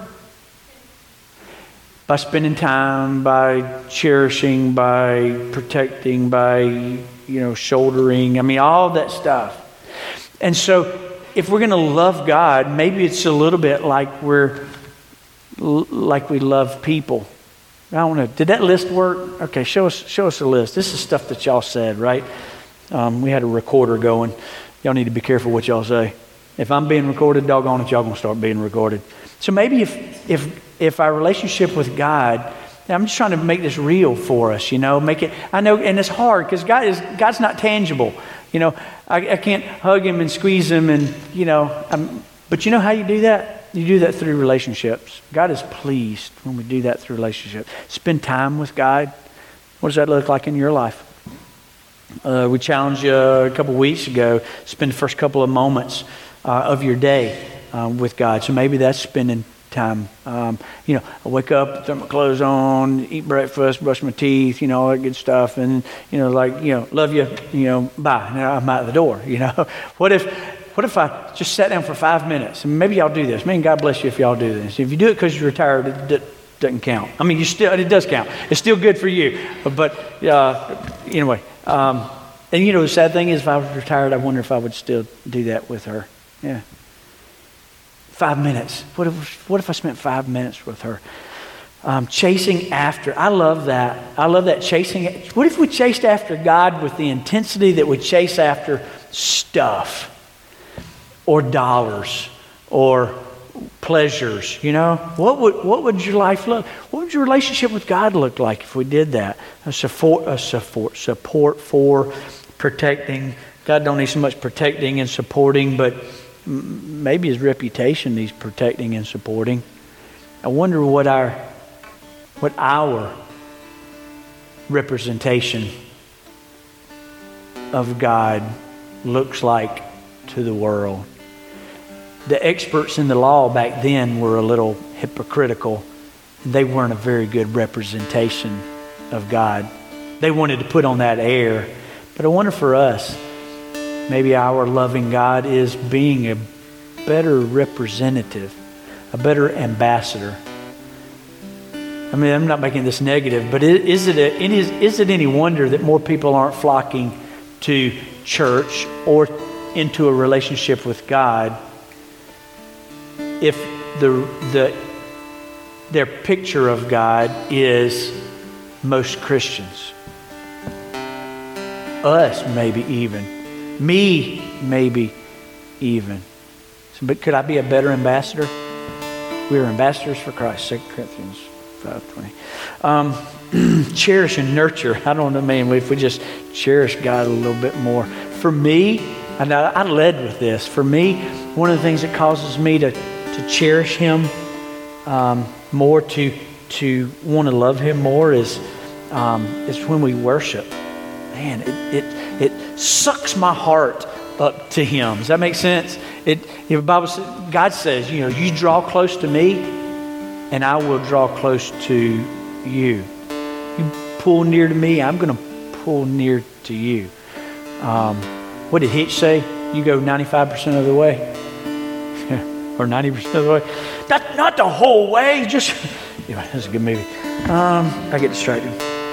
by spending time, by cherishing, by protecting, by, you know, shouldering. I mean, all that stuff. And so if we're going to love God, maybe it's a little bit like we're, like we love people. I don't know. Did that list work? Okay, show us show us a list. This is stuff that y'all said, right? Um, we had a recorder going. Y'all need to be careful what y'all say. If I'm being recorded, doggone it, y'all going to start being recorded. So maybe if if if our relationship with God, I'm just trying to make this real for us, you know, make it, I know, and it's hard because God is, God's not tangible. You know, I, I can't hug Him and squeeze Him and, you know, I'm, but you know how you do that? You do that through relationships. God is pleased when we do that through relationships. Spend time with God. What does that look like in your life? Uh, we challenged you a couple weeks ago, spend the first couple of moments uh, of your day uh, with God. So maybe that's spending time. Um, you know, I wake up, throw my clothes on, eat breakfast, brush my teeth, you know, all that good stuff. And, you know, like, you know, love you, you know, bye. Now I'm out the door, you know. What if, what if I just sat down for five minutes? And maybe y'all do this. Man, God bless you if y'all do this. If you do it because you're retired, it d- doesn't count. I mean, you still, it does count. It's still good for you. But, uh, anyway. Um, and, you know, the sad thing is if I was retired, I wonder if I would still do that with her. Yeah. Five minutes. What if, what if I spent five minutes with her? Um, chasing after. I love that. I love that chasing. What if we chased after God with the intensity that we chase after stuff or dollars or pleasures? You know, what would what would your life look? What would your relationship with God look like if we did that? A support, a support, support for, protecting, God don't need so much protecting and supporting, but m- maybe his reputation needs protecting and supporting. I wonder what our, what our representation of God looks like to the world. The experts in the law back then were a little hypocritical. They weren't a very good representation of God. They wanted to put on that air. But I wonder for us, maybe our loving God is being a better representative, a better ambassador. I mean, I'm not making this negative, but is it, a, is, is it any wonder that more people aren't flocking to church or into a relationship with God if the the their picture of God is most Christians? Us, maybe even. Me, maybe even. So, but could I be a better ambassador? We are ambassadors for Christ, Second Corinthians five twenty. Um, cherish and nurture. I don't know, man, if we just cherish God a little bit more. For me, and I, I led with this, for me, one of the things that causes me to, to cherish him um, more, to to want to love him more is, um, is when we worship. Man, it, it, it sucks my heart up to him. Does that make sense? It, you know, the Bible says, God says, you know, you draw close to me and I will draw close to you. You pull near to me, I'm going to pull near to you. Um, what did Hitch say? You go ninety-five percent of the way. Or ninety percent of the way. Not, not the whole way, just... Anyway, that's a good movie. Um, I get distracted.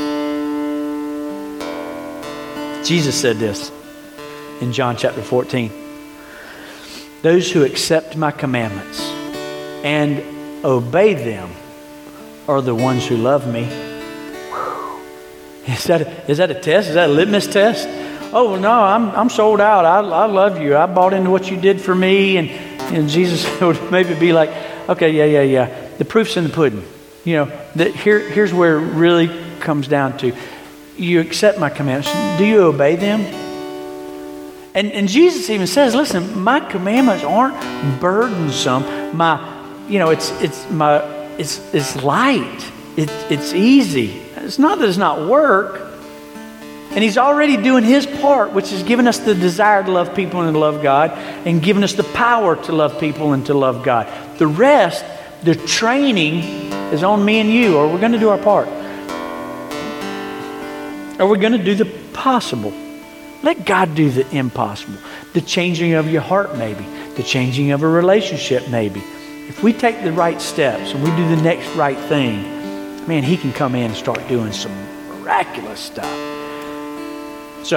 Jesus said this in John chapter fourteen. Those who accept my commandments and obey them are the ones who love me. Whew. Is that a, is that a test? Is that a litmus test? Oh, no, I'm I'm sold out. I, I love you. I bought into what you did for me. And, and Jesus would maybe be like, okay, yeah, yeah, yeah. The proof's in the pudding. You know, the, here, here's where it really comes down to. You accept my commandments. Do you obey them? And, and Jesus even says, listen, my commandments aren't burdensome. My, you know, it's it's my it's it's light. It's it's easy. It's not that it's not work. And he's already doing his part, which is giving us the desire to love people and to love God, and giving us the power to love people and to love God. The rest, the training, is on me and you, or we're going to do our part. Or we're going to do the possible. Let God do the impossible. The changing of your heart, maybe. The changing of a relationship, maybe. If we take the right steps and we do the next right thing, man, he can come in and start doing some miraculous stuff. So,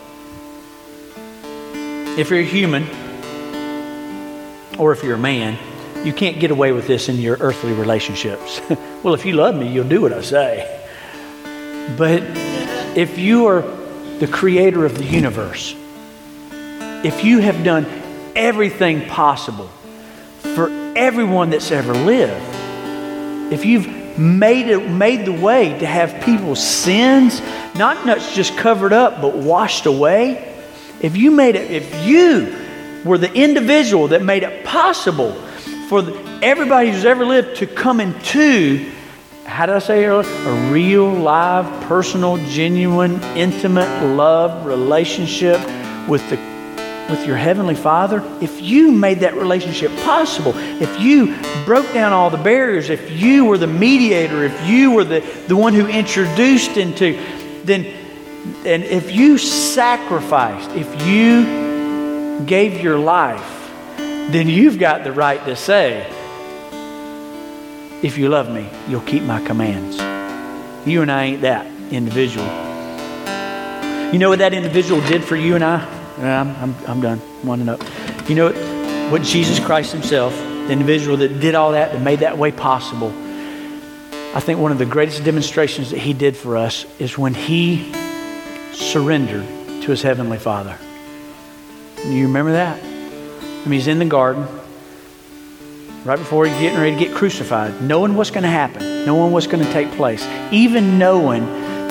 if you're a human, or if you're a man, you can't get away with this in your earthly relationships. Well, if you love me, you'll do what I say. But if you are the creator of the universe, if you have done everything possible for everyone that's ever lived, if you've made it, made the way to have people's sins not just covered up but washed away, if you made it, if you were the individual that made it possible for the, everybody who's ever lived to come into, how did I say earlier? A real, live, personal, genuine, intimate love relationship with the with your Heavenly Father. If you made that relationship possible, if you broke down all the barriers, if you were the mediator, if you were the, the one who introduced into, then, and if you sacrificed, if you gave your life, then you've got the right to say, if you love me, you'll keep my commands. You and I ain't that individual. You know what that individual did for you and I? I'm, I'm, I'm done. Winding up. You know what, what Jesus Christ himself, the individual that did all that, that made that way possible, I think one of the greatest demonstrations that he did for us is when he surrendered to his Heavenly Father. You remember that? I mean, he's in the garden, right before he's getting ready to get crucified, knowing what's going to happen, knowing what's going to take place, even knowing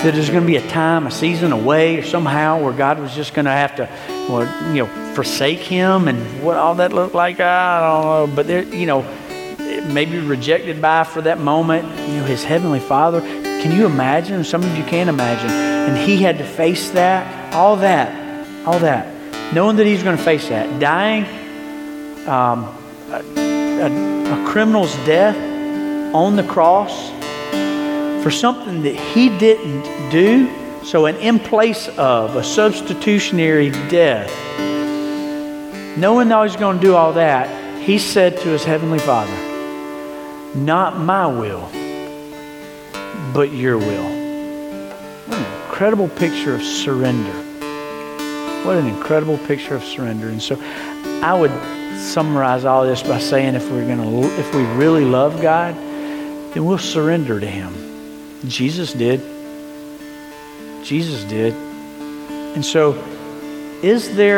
that there's going to be a time, a season, a way, or somehow where God was just going to have to, well, you know, forsake him, and what all that looked like, I don't know. But there, you know, maybe rejected by for that moment, you know, his heavenly Father. Can you imagine? Some of you can't imagine. And he had to face that, all that, all that, knowing that he's going to face that, dying um, a, a, a criminal's death on the cross for something that he didn't do. So an in place of a substitutionary death, knowing that he's going to do all that, he said to his heavenly Father, not my will, but your will. What an incredible picture of surrender. What an incredible picture of surrender. And so I would summarize all this by saying, if we're going to, if we really love God, then we'll surrender to him. Jesus did. Jesus did. And so, is there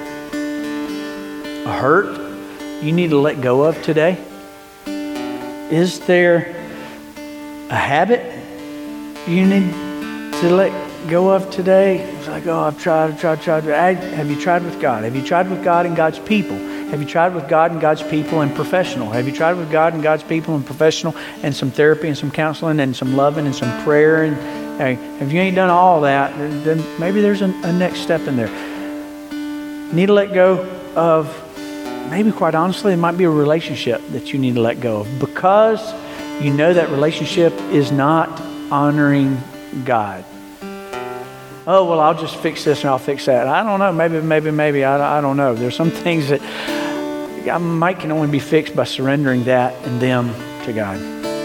a hurt you need to let go of today? Is there a habit you need to let go of today? It's like, oh, I've tried, I've tried, tried. Have you tried with God? Have you tried with God and God's people? Have you tried with God and God's people and professional? Have you tried with God and God's people and professional and some therapy and some counseling and some loving and some prayer? And hey, if you ain't done all that, then maybe there's a, a next step in there. You need to let go of, maybe quite honestly, it might be a relationship that you need to let go of, because you know that relationship is not honoring God. Oh, well, I'll just fix this and I'll fix that. I don't know. Maybe, maybe, maybe. I, I don't know. There's some things that I might can only be fixed by surrendering that and them to God.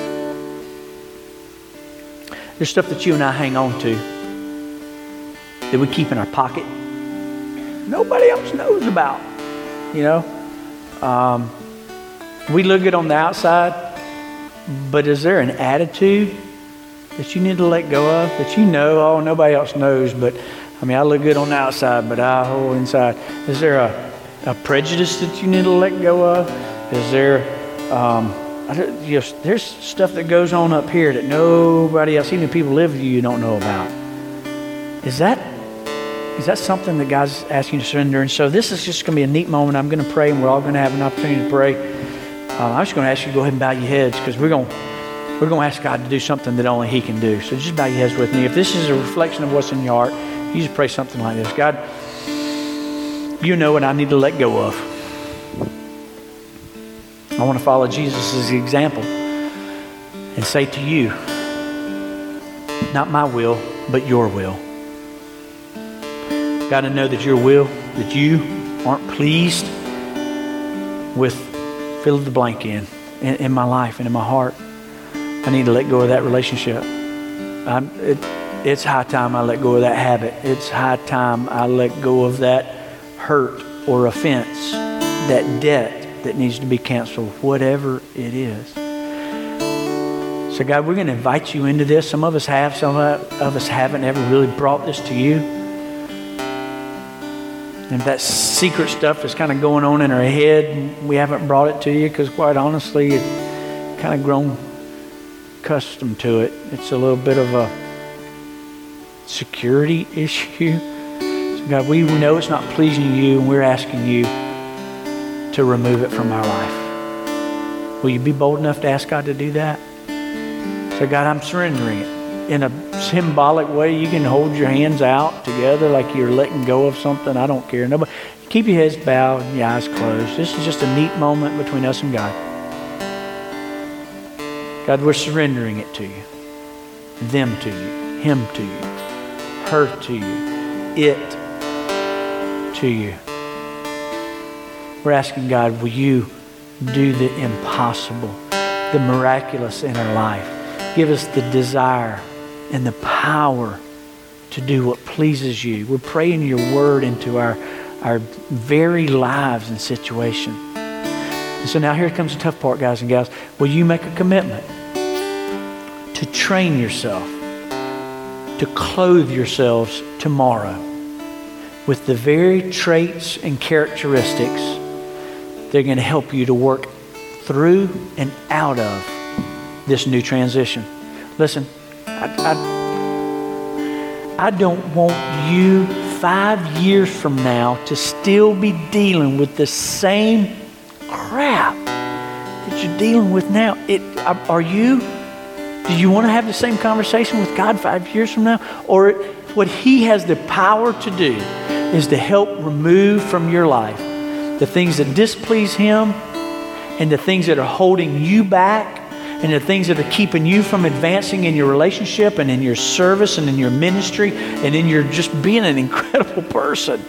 There's stuff that you and I hang on to that we keep in our pocket. Nobody else knows about, you know. Um, we look good on the outside, but is there an attitude that you need to let go of, that you know, oh, nobody else knows, but I mean, I look good on the outside, but I hold inside. Is there a, a prejudice that you need to let go of? Is there, um, I don't, you know, there's stuff that goes on up here that nobody else, even the people who live with you, you don't know about. Is that, is that something that God's asking you to surrender? And so this is just going to be a neat moment. I'm going to pray, and we're all going to have an opportunity to pray. Uh, I'm just going to ask you to go ahead and bow your heads, because we're going to We're going to ask God to do something that only he can do. So just bow your heads with me. If this is a reflection of what's in your heart, you just pray something like this. God, you know what I need to let go of. I want to follow Jesus' example and say to you, not my will, but your will. God, I know that your will, that you aren't pleased with fill the blank in, in, in my life and in my heart. I need to let go of that relationship. I'm, it, it's high time I let go of that habit. It's high time I let go of that hurt or offense, that debt that needs to be canceled, whatever it is. So God, we're going to invite you into this. Some of us have, some of us haven't ever really brought this to you. And if that secret stuff is kind of going on in our head, we haven't brought it to you because quite honestly, it's kind of grown accustomed to it. It's a little bit of a security issue. So God, we know it's not pleasing you, and we're asking you to remove it from our life. Will you be bold enough to ask God to do that? So God, I'm surrendering it. In a symbolic way, you can hold your hands out together like you're letting go of something. I don't care. Nobody. Keep your heads bowed and your eyes closed. This is just a neat moment between us and God. God, we're surrendering it to you. Them to you. Him to you. Her to you. It to you. We're asking God, will you do the impossible, the miraculous in our life? Give us the desire and the power to do what pleases you. We're praying your word into our, our very lives and situation. And so now here comes the tough part, guys and gals. Will you make a commitment to train yourself, to clothe yourselves tomorrow with the very traits and characteristics that are going to help you to work through and out of this new transition? Listen, I, I, I don't want you five years from now to still be dealing with the same crap that you're dealing with now. It, are you? Do you want to have the same conversation with God five years from now? Or what He has the power to do is to help remove from your life the things that displease Him and the things that are holding you back and the things that are keeping you from advancing in your relationship and in your service and in your ministry and in your just being an incredible person.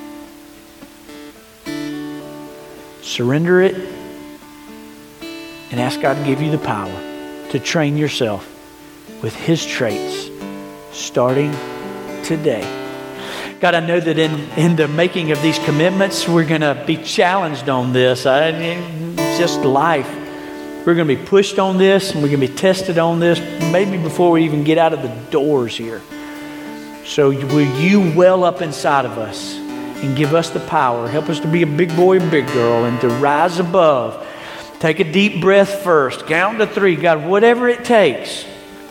Surrender it and ask God to give you the power to train yourself with His traits starting today. God, I know that in, in the making of these commitments, we're going to be challenged on this. I, it's just life. We're going to be pushed on this, and we're going to be tested on this, maybe before we even get out of the doors here. So will you well up inside of us and give us the power, help us to be a big boy, big girl, and to rise above. Take a deep breath first. Count to three. God, whatever it takes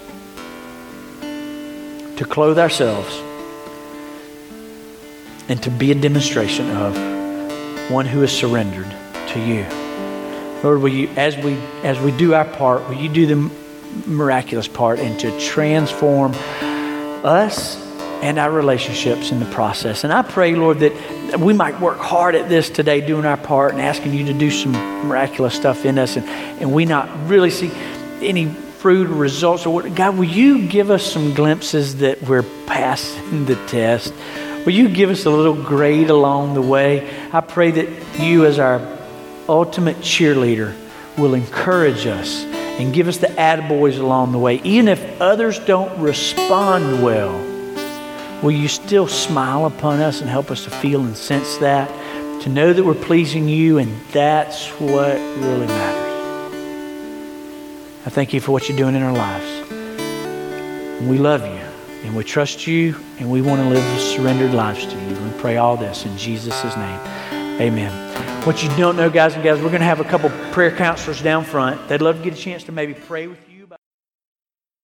to clothe ourselves and to be a demonstration of one who is surrendered to you. Lord, will you, as we as we do our part, will you do the miraculous part and to transform us and our relationships in the process. And I pray, Lord, that we might work hard at this today, doing our part and asking you to do some miraculous stuff in us, and, and we not really see any fruit or results. Or what. God, will you give us some glimpses that we're passing the test? Will you give us a little grade along the way? I pray that you, as our ultimate cheerleader, will encourage us and give us the attaboys along the way. Even if others don't respond well, will you still smile upon us and help us to feel and sense that, to know that we're pleasing you, and that's what really matters. I thank you for what you're doing in our lives. And we love you, and we trust you, and we want to live surrendered lives to you. We pray all this in Jesus' name. Amen. What you don't know, guys and gals, we're going to have a couple prayer counselors down front. They'd love to get a chance to maybe pray with you.